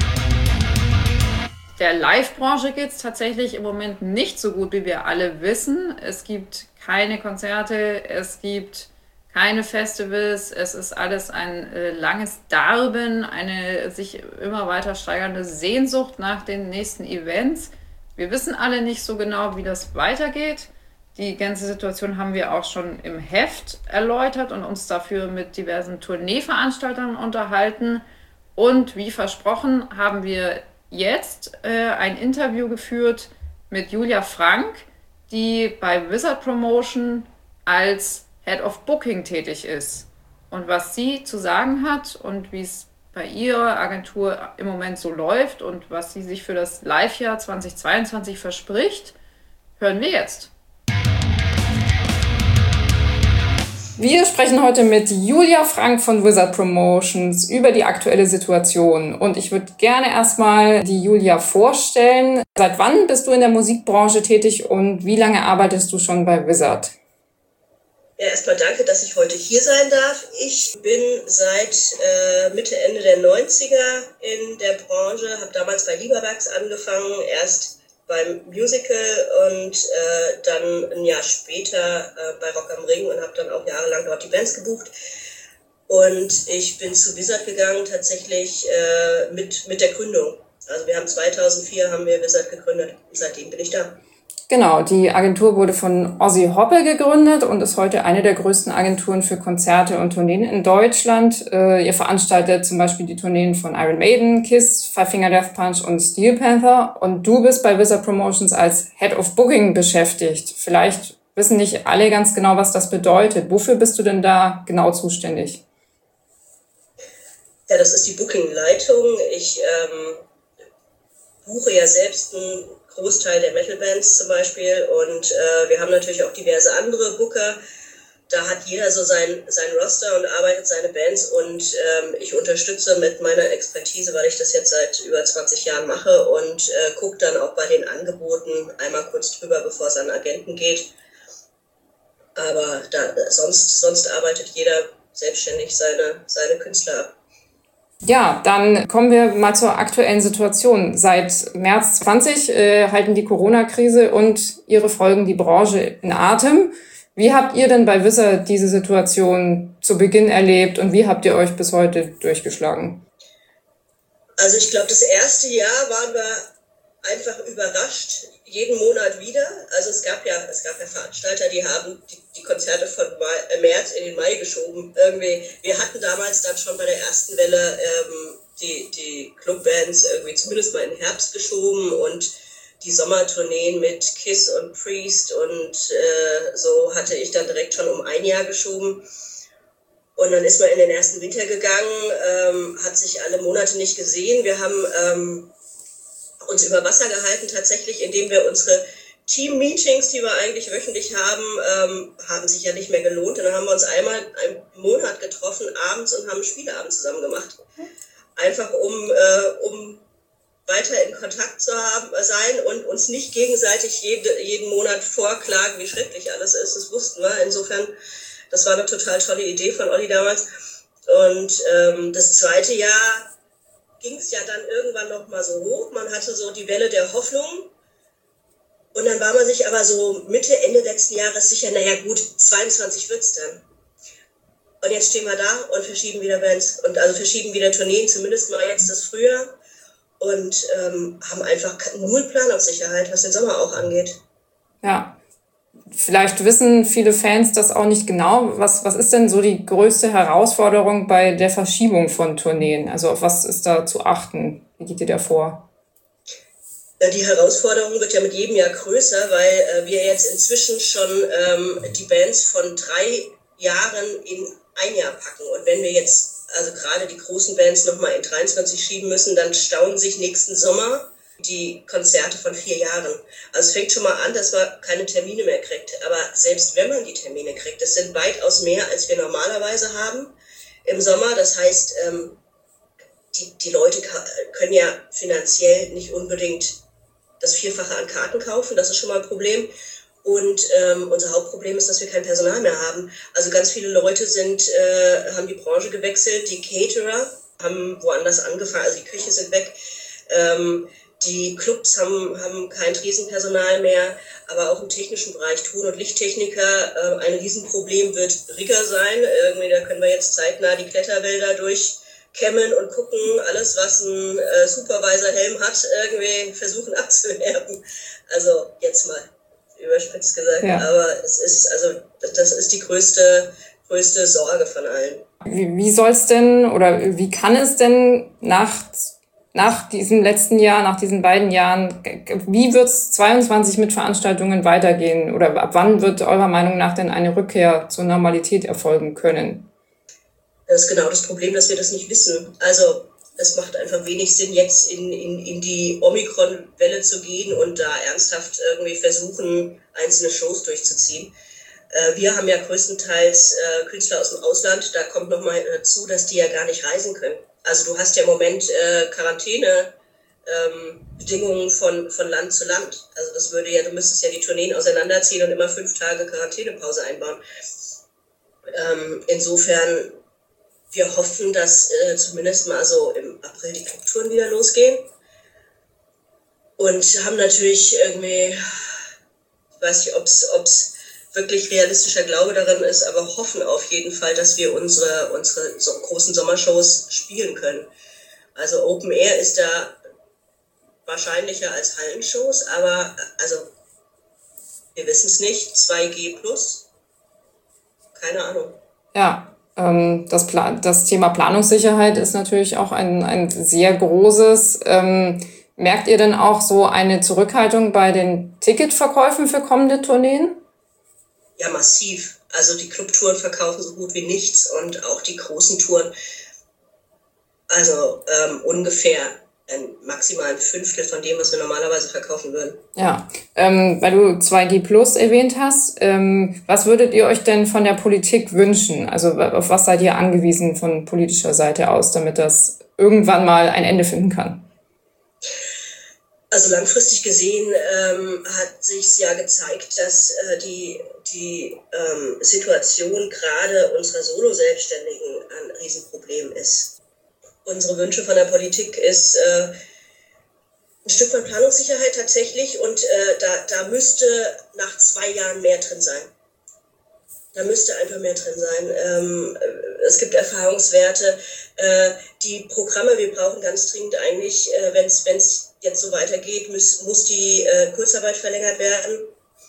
Der Live-Branche geht es tatsächlich im Moment nicht so gut, wie wir alle wissen. Es gibt keine Konzerte, es gibt keine Festivals, es ist alles ein langes Darben, eine sich immer weiter steigernde Sehnsucht nach den nächsten Events. Wir wissen alle nicht so genau, wie das weitergeht. Die ganze Situation haben wir auch schon im Heft erläutert und uns dafür mit diversen Tourneeveranstaltern unterhalten. Und wie versprochen haben wir jetzt ein Interview geführt mit Julia Frank, die bei Wizard Promotion als Head of Booking tätig ist. Und was sie zu sagen hat und wie es bei ihrer Agentur im Moment so läuft und was sie sich für das Live-Jahr 2022 verspricht, hören wir jetzt. Wir sprechen heute mit Julia Frank von Wizard Promotions über die aktuelle Situation. Und ich würde gerne erstmal die Julia vorstellen. Seit wann bist du in der Musikbranche tätig und wie lange arbeitest du schon bei Wizard? Ja, erstmal danke, dass ich heute hier sein darf. Ich bin seit Mitte, Ende der 90er in der Branche, habe damals bei Lieberbergs angefangen, erst beim Musical und dann ein Jahr später bei Rock am Ring und habe dann auch jahrelang dort die Bands gebucht. Und ich bin zu Wizard gegangen tatsächlich mit der Gründung. Also wir haben 2004 haben wir Wizard gegründet und seitdem bin ich da. Genau, die Agentur wurde von Ozzy Hoppe gegründet und ist heute eine der größten Agenturen für Konzerte und Tourneen in Deutschland. Ihr veranstaltet zum Beispiel die Tourneen von Iron Maiden, Kiss, Five Finger Death Punch und Steel Panther. Und du bist bei Wizard Promotions als Head of Booking beschäftigt. Vielleicht wissen nicht alle ganz genau, was das bedeutet. Wofür bist du denn da genau zuständig? Ja, das ist die Booking-Leitung. Ich buche ja selbst einen Großteil der Metal-Bands zum Beispiel und wir haben natürlich auch diverse andere Booker. Da hat jeder so sein Roster und arbeitet seine Bands und ich unterstütze mit meiner Expertise, weil ich das jetzt seit über 20 Jahren mache und gucke dann auch bei den Angeboten einmal kurz drüber, bevor es an Agenten geht. Aber sonst arbeitet jeder selbstständig seine Künstler ab. Ja, dann kommen wir mal zur aktuellen Situation. Seit März 20 halten die Corona-Krise und ihre Folgen die Branche in Atem. Wie habt ihr denn bei Wizard diese Situation zu Beginn erlebt und wie habt ihr euch bis heute durchgeschlagen? Also ich glaube, das erste Jahr waren wir einfach überrascht, jeden Monat wieder. Also es gab ja Veranstalter, die haben die Konzerte von März in den Mai geschoben. Irgendwie, wir hatten damals dann schon bei der ersten Welle die Clubbands irgendwie zumindest mal in den Herbst geschoben und die Sommertourneen mit Kiss und Priest und so hatte ich dann direkt schon um ein Jahr geschoben. Und dann ist man in den ersten Winter gegangen, hat sich alle Monate nicht gesehen. Wir haben uns über Wasser gehalten tatsächlich, indem wir unsere Team-Meetings, die wir eigentlich wöchentlich haben sich ja nicht mehr gelohnt. Und dann haben wir uns einmal im Monat getroffen abends und haben einen Spieleabend zusammen gemacht. Einfach um weiter in Kontakt sein und uns nicht gegenseitig jeden Monat vorklagen, wie schrecklich alles ist. Das wussten wir. Insofern, das war eine total tolle Idee von Olli damals. Und das zweite Jahr ging es ja dann irgendwann noch mal so hoch. Man hatte so die Welle der Hoffnung. Und dann war man sich aber so Mitte, Ende letzten Jahres sicher, naja gut, 22 wird's dann. Und jetzt stehen wir da und verschieben wieder Bands und also verschieben wieder Tourneen, zumindest mal jetzt das Frühjahr. Und haben einfach null Planungssicherheit, was den Sommer auch angeht. Ja, vielleicht wissen viele Fans das auch nicht genau. Was ist denn so die größte Herausforderung bei der Verschiebung von Tourneen? Also auf was ist da zu achten? Wie geht ihr da vor? Die Herausforderung wird ja mit jedem Jahr größer, weil wir jetzt inzwischen schon die Bands von 3 Jahren in ein Jahr packen. Und wenn wir jetzt also gerade die großen Bands nochmal in 23 schieben müssen, dann stauen sich nächsten Sommer die Konzerte von 4 Jahren. Also es fängt schon mal an, dass man keine Termine mehr kriegt. Aber selbst wenn man die Termine kriegt, das sind weitaus mehr, als wir normalerweise haben im Sommer. Das heißt, die Leute können ja finanziell nicht unbedingt das Vierfache an Karten kaufen. Das ist schon mal ein Problem. Und unser Hauptproblem ist, dass wir kein Personal mehr haben. Also ganz viele Leute haben die Branche gewechselt. Die Caterer haben woanders angefangen, also die Köche sind weg. Die Clubs haben kein Tresenpersonal mehr, aber auch im technischen Bereich Ton- und Lichttechniker. Ein Riesenproblem wird Rigger sein. Irgendwie, da können wir jetzt zeitnah die Kletterwälder durchkämmen und gucken, alles, was ein Supervisor-Helm hat, irgendwie versuchen abzuwerben. Also jetzt mal überspitzt gesagt. Ja. Aber es ist, also das ist die größte Sorge von allen. Wie soll es denn oder wie kann es denn nach diesem letzten Jahr, nach diesen beiden Jahren, wie wird es 22 mit Veranstaltungen weitergehen? Oder ab wann wird eurer Meinung nach denn eine Rückkehr zur Normalität erfolgen können? Das ist genau das Problem, dass wir das nicht wissen. Also es macht einfach wenig Sinn, jetzt in die Omikron-Welle zu gehen und da ernsthaft irgendwie versuchen, einzelne Shows durchzuziehen. Wir haben ja größtenteils Künstler aus dem Ausland. Da kommt nochmal dazu, dass die ja gar nicht reisen können. Also du hast ja im Moment Quarantäne-Bedingungen von Land zu Land. Also das würde ja, du müsstest ja die Tourneen auseinanderziehen und immer 5 Tage Quarantänepause einbauen. Insofern, wir hoffen, dass zumindest mal so im April die Clubtouren wieder losgehen. Und haben natürlich irgendwie, ich weiß nicht, ob es wirklich realistischer Glaube darin ist, aber hoffen auf jeden Fall, dass wir unsere so großen Sommershows spielen können. Also Open Air ist da wahrscheinlicher als Hallenshows, aber also wir wissen es nicht. 2G+, keine Ahnung. Ja, das Thema Planungssicherheit ist natürlich auch ein sehr großes. Merkt ihr denn auch so eine Zurückhaltung bei den Ticketverkäufen für kommende Tourneen? Ja, massiv. Also die Clubtouren verkaufen so gut wie nichts und auch die großen Touren, also ungefähr maximal ein Fünftel von dem, was wir normalerweise verkaufen würden. Ja, weil du 2G+ erwähnt hast, was würdet ihr euch denn von der Politik wünschen? Also auf was seid ihr angewiesen von politischer Seite aus, damit das irgendwann mal ein Ende finden kann? Also langfristig gesehen hat sich ja gezeigt, dass die Situation gerade unserer Solo-Selbstständigen ein Riesenproblem ist. Unsere Wünsche von der Politik ist ein Stück von Planungssicherheit tatsächlich und da müsste nach 2 Jahren mehr drin sein. Da müsste einfach mehr drin sein. Es gibt Erfahrungswerte. Die Programme, wir brauchen ganz dringend eigentlich, wenn es jetzt so weitergeht, muss die Kurzarbeit verlängert werden.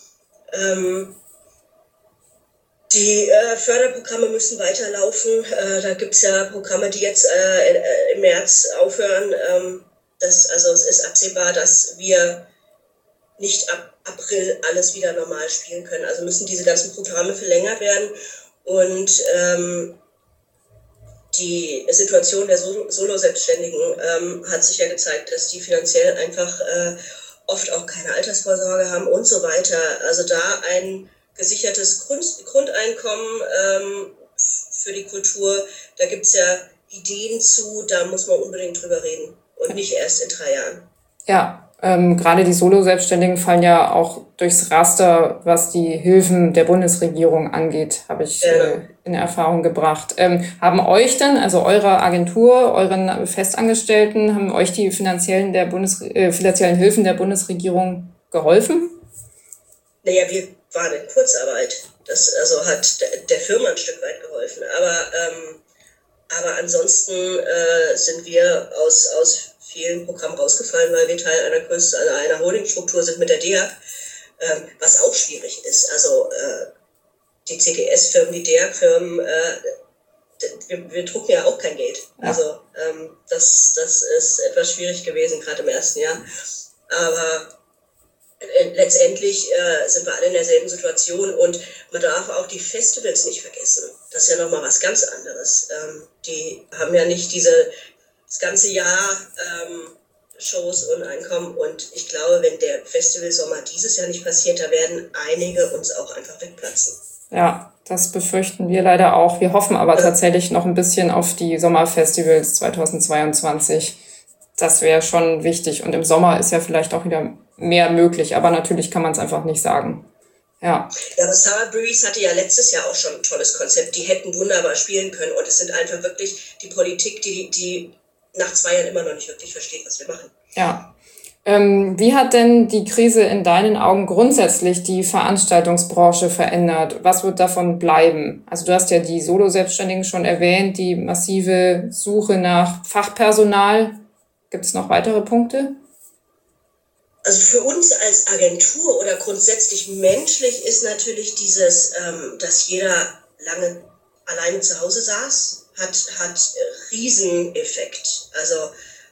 Die Förderprogramme müssen weiterlaufen. Da gibt es ja Programme, die jetzt im März aufhören. Also es ist absehbar, dass wir nicht ab April alles wieder normal spielen können. Also müssen diese ganzen Programme verlängert werden. Und die Situation der Solo-Selbstständigen hat sich ja gezeigt, dass die finanziell einfach oft auch keine Altersvorsorge haben und so weiter. Also da ein gesichertes Grundeinkommen für die Kultur, da gibt es ja Ideen zu, da muss man unbedingt drüber reden und nicht erst in 3 Jahren. Ja, gerade die Solo-Selbstständigen fallen ja auch durchs Raster, was die Hilfen der Bundesregierung angeht, habe ich in Erfahrung gebracht. Haben euch denn, also eure Agentur, euren Festangestellten, haben euch die finanziellen Hilfen der Bundesregierung geholfen? Naja, wir waren in Kurzarbeit. Das also hat der Firma ein Stück weit geholfen. Aber ansonsten sind wir aus vielen Programmen rausgefallen, weil wir Teil einer Holdingstruktur sind mit der DEAG, was auch schwierig ist. Also die CTS-Firmen, die DEAG-Firmen, wir drucken ja auch kein Geld. Ja. Also das ist etwas schwierig gewesen, gerade im ersten Jahr. Aber letztendlich sind wir alle in derselben Situation und man darf auch die Festivals nicht vergessen. Das ist ja nochmal was ganz anderes. Die haben ja nicht das ganze Jahr Shows und Einkommen und ich glaube, wenn der Festivalsommer dieses Jahr nicht passiert, da werden einige uns auch einfach wegplatzen. Ja, das befürchten wir leider auch. Wir hoffen aber tatsächlich noch ein bisschen auf die Sommerfestivals 2022. Das wäre schon wichtig und im Sommer ist ja vielleicht auch wieder mehr möglich, aber natürlich kann man es einfach nicht sagen. Ja, aber Summer Breeze hatte ja letztes Jahr auch schon ein tolles Konzept. Die hätten wunderbar spielen können und es sind einfach wirklich die Politik, die nach 2 Jahren immer noch nicht wirklich versteht, was wir machen. Ja, Wie hat denn die Krise in deinen Augen grundsätzlich die Veranstaltungsbranche verändert? Was wird davon bleiben? Also du hast ja die Solo-Selbstständigen schon erwähnt, die massive Suche nach Fachpersonal. Gibt es noch weitere Punkte? Also für uns als Agentur oder grundsätzlich menschlich ist natürlich dieses, dass jeder lange alleine zu Hause saß, hat Rieseneffekt. Also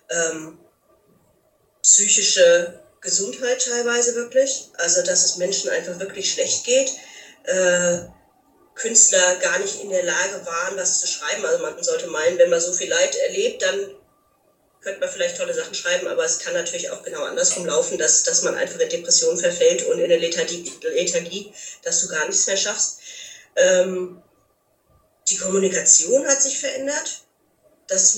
psychische Gesundheit teilweise wirklich. Also dass es Menschen einfach wirklich schlecht geht. Künstler gar nicht in der Lage waren, was zu schreiben. Also man sollte meinen, wenn man so viel Leid erlebt, dann könnte man vielleicht tolle Sachen schreiben, aber es kann natürlich auch genau andersrum laufen, dass man einfach in Depressionen verfällt und in eine Lethargie, dass du gar nichts mehr schaffst. Die Kommunikation hat sich verändert. Das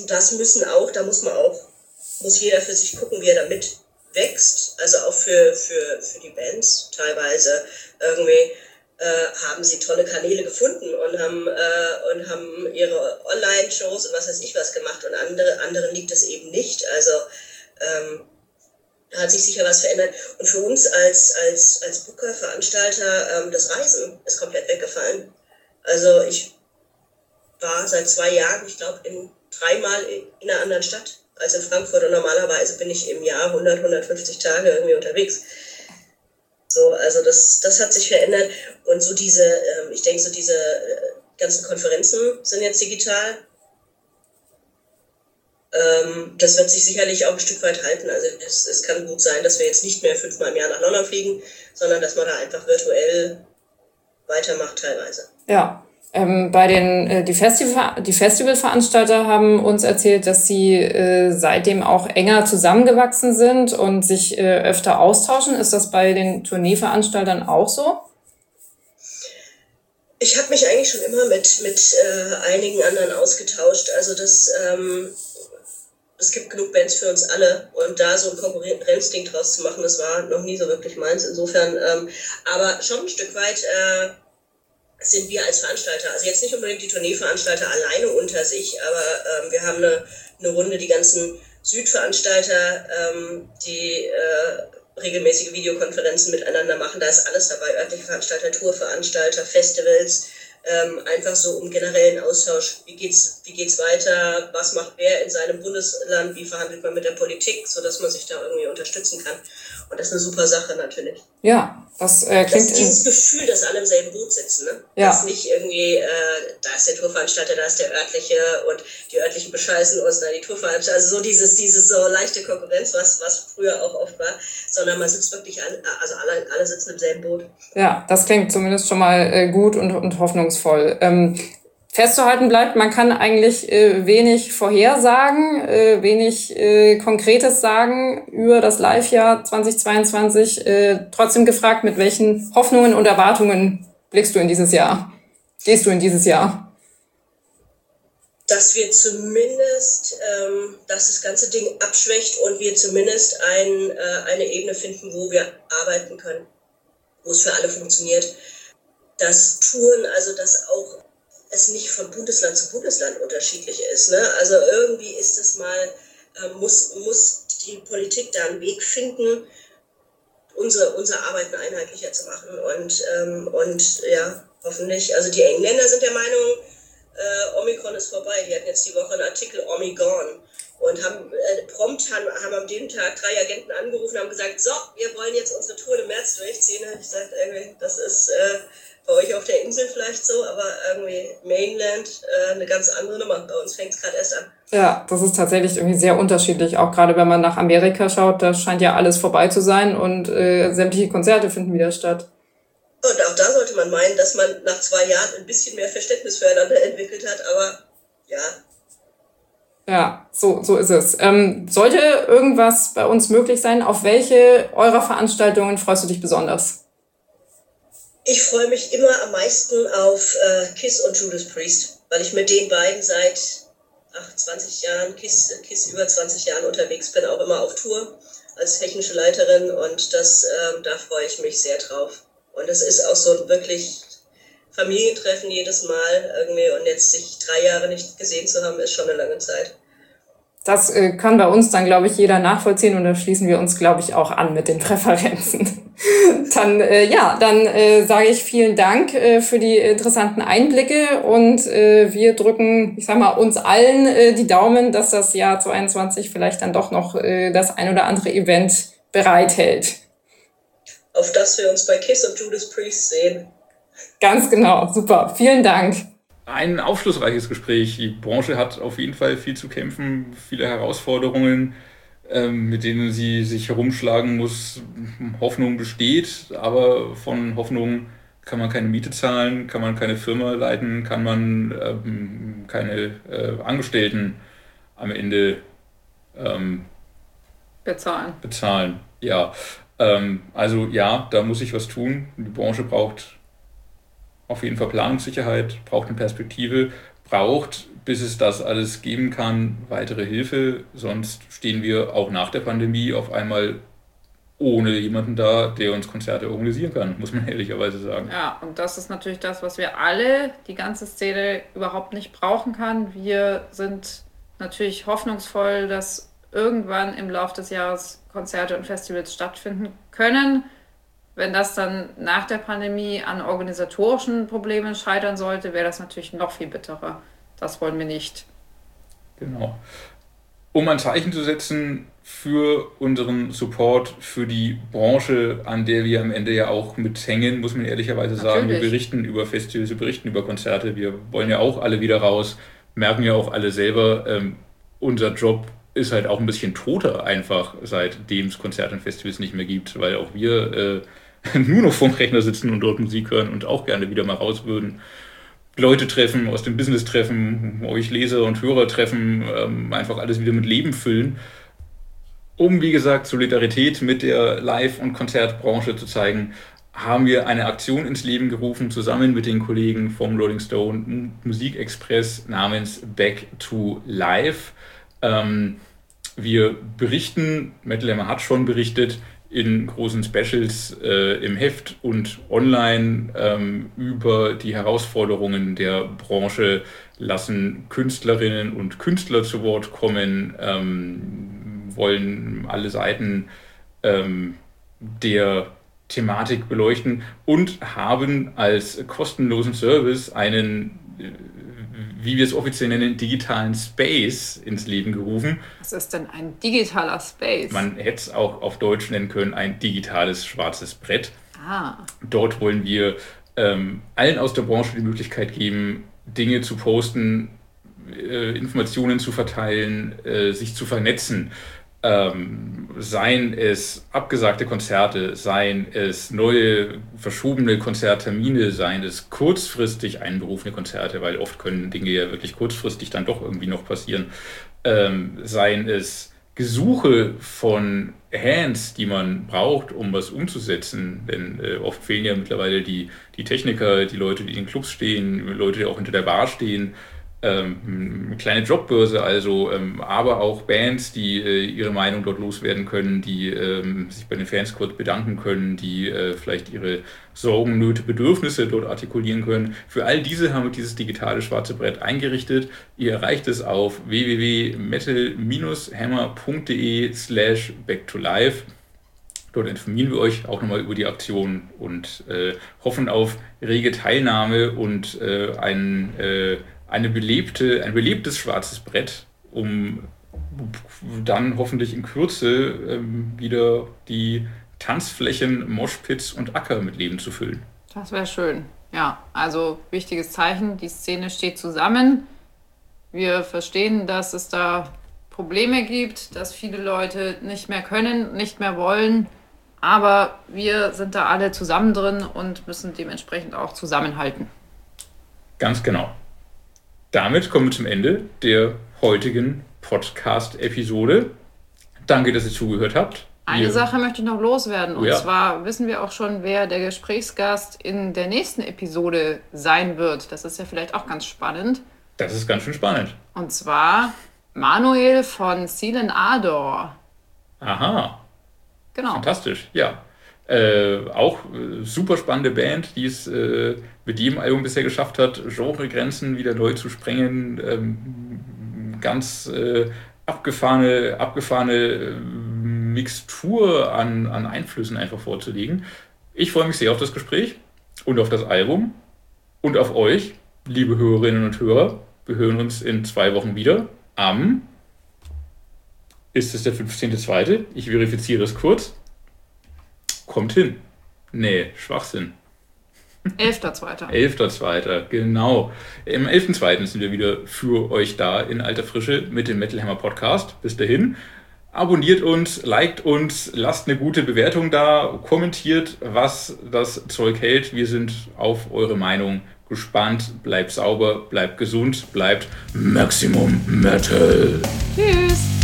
muss jeder für sich gucken, wie er damit wächst. Also auch für die Bands teilweise irgendwie haben sie tolle Kanäle gefunden und haben ihre Online-Shows und was weiß ich was gemacht und anderen liegt es eben nicht. Also da hat sich sicher was verändert. Und für uns als Booker, Veranstalter, das Reisen ist komplett weggefallen. Also ich war seit 2 Jahren, ich glaube, 3-mal in einer anderen Stadt als in Frankfurt und normalerweise bin ich im Jahr 150 Tage irgendwie unterwegs. So, also das hat sich verändert und so diese ganzen Konferenzen sind jetzt digital. Das wird sich sicherlich auch ein Stück weit halten. Also es kann gut sein, dass wir jetzt nicht mehr 5-mal im Jahr nach London fliegen, sondern dass man da einfach virtuell weitermacht teilweise. Ja. Die Festivalveranstalter haben uns erzählt, dass sie seitdem auch enger zusammengewachsen sind und sich öfter austauschen. Ist das bei den Tourneeveranstaltern auch so? Ich habe mich eigentlich schon immer mit einigen anderen ausgetauscht. Also es gibt genug Bands für uns alle und da so ein Konkurrenzding draus zu machen, das war noch nie so wirklich meins. Insofern, aber schon ein Stück weit sind wir als Veranstalter, also jetzt nicht unbedingt die Tourneeveranstalter alleine unter sich, aber wir haben eine Runde, die ganzen Südveranstalter, die regelmäßige Videokonferenzen miteinander machen. Da ist alles dabei, örtliche Veranstalter, Tourveranstalter, Festivals, einfach so um generellen Austausch. Wie geht's weiter? Was macht wer in seinem Bundesland? Wie verhandelt man mit der Politik, sodass man sich da irgendwie unterstützen kann? Und das ist eine super Sache natürlich. Ja, das klingt... Das ist dieses Gefühl, dass alle im selben Boot sitzen, ne? Ja. Dass nicht irgendwie, da ist der Tourveranstalter, da ist der örtliche und die örtlichen bescheißen uns, da die Tourveranstalter. Also so dieses so leichte Konkurrenz, was früher auch oft war, sondern man sitzt wirklich, alle sitzen im selben Boot. Ja, das klingt zumindest schon mal gut und hoffnungsvoll. Festzuhalten bleibt, man kann eigentlich wenig vorhersagen, wenig Konkretes sagen über das Live-Jahr 2022. Trotzdem gefragt, mit welchen Hoffnungen und Erwartungen gehst du in dieses Jahr? Dass wir zumindest, dass das ganze Ding abschwächt und wir zumindest eine Ebene finden, wo wir arbeiten können, wo es für alle funktioniert. Das Touren, also dass auch es nicht von Bundesland zu Bundesland unterschiedlich ist. Ne? Also irgendwie ist es mal, muss die Politik da einen Weg finden, unsere Arbeiten einheitlicher zu machen. Und ja, hoffentlich, also die Engländer sind der Meinung, Omikron ist vorbei. Die hatten jetzt die Woche einen Artikel Omigone und haben am dem Tag 3 Agenten angerufen und haben gesagt, so, wir wollen jetzt unsere Tour im März durchziehen. Ich sagte irgendwie, das ist bei euch auf der Insel vielleicht so, aber irgendwie Mainland eine ganz andere Nummer. Bei uns fängt es gerade erst an. Ja, das ist tatsächlich irgendwie sehr unterschiedlich. Auch gerade wenn man nach Amerika schaut, da scheint ja alles vorbei zu sein und sämtliche Konzerte finden wieder statt. Und auch da sollte man meinen, dass man nach 2 Jahren ein bisschen mehr Verständnis füreinander entwickelt hat, aber ja. Ja, so ist es. Sollte irgendwas bei uns möglich sein, auf welche eurer Veranstaltungen freust du dich besonders? Ich freue mich immer am meisten auf Kiss und Judas Priest, weil ich mit den beiden seit 20 Jahren, Kiss über 20 Jahren unterwegs bin, auch immer auf Tour als technische Leiterin und da freue ich mich sehr drauf. Und es ist auch so wirklich Familientreffen jedes Mal irgendwie und jetzt sich 3 Jahre nicht gesehen zu haben, ist schon eine lange Zeit. Das kann bei uns dann, glaube ich, jeder nachvollziehen und da schließen wir uns, glaube ich, auch an mit den Präferenzen. Dann sage ich vielen Dank für die interessanten Einblicke und wir drücken, ich sag mal, uns allen die Daumen, dass das Jahr 2022 vielleicht dann doch noch das ein oder andere Event bereithält. Auf das wir uns bei Kiss of Judas Priest sehen. Ganz genau, super, vielen Dank. Ein aufschlussreiches Gespräch. Die Branche hat auf jeden Fall viel zu kämpfen, viele Herausforderungen, mit denen sie sich herumschlagen muss. Hoffnung besteht, aber von Hoffnung kann man keine Miete zahlen, kann man keine Firma leiten, kann man keine Angestellten am Ende bezahlen. Ja, also ja, da muss sich was tun. Die Branche braucht auf jeden Fall Planungssicherheit, braucht eine Perspektive, braucht, bis es das alles geben kann, weitere Hilfe. Sonst stehen wir auch nach der Pandemie auf einmal ohne jemanden da, der uns Konzerte organisieren kann, muss man ehrlicherweise sagen. Ja, und das ist natürlich das, was wir alle, die ganze Szene, überhaupt nicht brauchen kann. Wir sind natürlich hoffnungsvoll, dass irgendwann im Laufe des Jahres Konzerte und Festivals stattfinden können. Wenn das dann nach der Pandemie an organisatorischen Problemen scheitern sollte, wäre das natürlich noch viel bitterer. Das wollen wir nicht. Genau. Um ein Zeichen zu setzen für unseren Support für die Branche, an der wir am Ende ja auch mithängen, muss man ehrlicherweise sagen. Wir berichten über Festivals, wir berichten über Konzerte, wir wollen ja auch alle wieder raus, merken ja auch alle selber, unser Job ist halt auch ein bisschen toter einfach, seitdem es Konzerte und Festivals nicht mehr gibt, weil auch wir nur noch vorm Rechner sitzen und dort Musik hören und auch gerne wieder mal raus würden. Leute treffen, aus dem Business treffen, euch Leser und Hörer treffen, einfach alles wieder mit Leben füllen. Um, wie gesagt, Solidarität mit der Live- und Konzertbranche zu zeigen, haben wir eine Aktion ins Leben gerufen, zusammen mit den Kollegen vom Rolling Stone Musikexpress namens Back to Live. Wir berichten, Metal Hammer hat schon berichtet, in großen Specials im Heft und online über die Herausforderungen der Branche, lassen Künstlerinnen und Künstler zu Wort kommen, wollen alle Seiten der Thematik beleuchten und haben als kostenlosen Service einen, wie wir es offiziell nennen, digitalen Space ins Leben gerufen. Was ist denn ein digitaler Space? Man hätte es auch auf Deutsch nennen können, ein digitales schwarzes Brett. Dort wollen wir allen aus der Branche die Möglichkeit geben, Dinge zu posten, Informationen zu verteilen, sich zu vernetzen. Seien es abgesagte Konzerte, seien es neue verschobene Konzerttermine, seien es kurzfristig einberufene Konzerte, weil oft können Dinge ja wirklich kurzfristig dann doch irgendwie noch passieren, seien es Gesuche von Hands, die man braucht, um was umzusetzen, denn oft fehlen ja mittlerweile die Techniker, die Leute, die in Clubs stehen, Leute, die auch hinter der Bar stehen, eine kleine Jobbörse also, aber auch Bands, die ihre Meinung dort loswerden können, die sich bei den Fans kurz bedanken können, die vielleicht ihre Sorgen, Nöte, Bedürfnisse dort artikulieren können. Für all diese haben wir dieses digitale schwarze Brett eingerichtet. Ihr erreicht es auf www.metal-hammer.de/backtolife. Dort informieren wir euch auch nochmal über die Aktion und hoffen auf rege Teilnahme und ein belebtes schwarzes Brett, um dann hoffentlich in Kürze wieder die Tanzflächen, Moshpits und Acker mit Leben zu füllen. Das wäre schön. Ja, also wichtiges Zeichen, die Szene steht zusammen. Wir verstehen, dass es da Probleme gibt, dass viele Leute nicht mehr können, nicht mehr wollen. Aber wir sind da alle zusammen drin und müssen dementsprechend auch zusammenhalten. Ganz genau. Damit kommen wir zum Ende der heutigen Podcast-Episode. Danke, dass ihr zugehört habt. Eine Sache möchte ich noch loswerden. Und zwar wissen wir auch schon, wer der Gesprächsgast in der nächsten Episode sein wird. Das ist ja vielleicht auch ganz spannend. Das ist ganz schön spannend. Und zwar Manuel von Seal & Ardor. Aha. Genau. Fantastisch, ja. Auch super spannende Band, die es mit jedem Album bisher geschafft hat, Genregrenzen wieder neu zu sprengen, ganz abgefahrene Mixtur an Einflüssen einfach vorzulegen. Ich freue mich sehr auf das Gespräch und auf das Album und auf euch, liebe Hörerinnen und Hörer. Wir hören uns in 2 Wochen wieder. Ist es der 15.02.? Ich verifiziere es kurz. Kommt hin. Nee, Schwachsinn. 11.2. 11.2. Genau. Am 11.2. sind wir wieder für euch da in alter Frische mit dem Metal Hammer Podcast. Bis dahin. Abonniert uns, liked uns, lasst eine gute Bewertung da, kommentiert, was das Zeug hält. Wir sind auf eure Meinung gespannt. Bleibt sauber, bleibt gesund, bleibt Maximum Metal. Tschüss.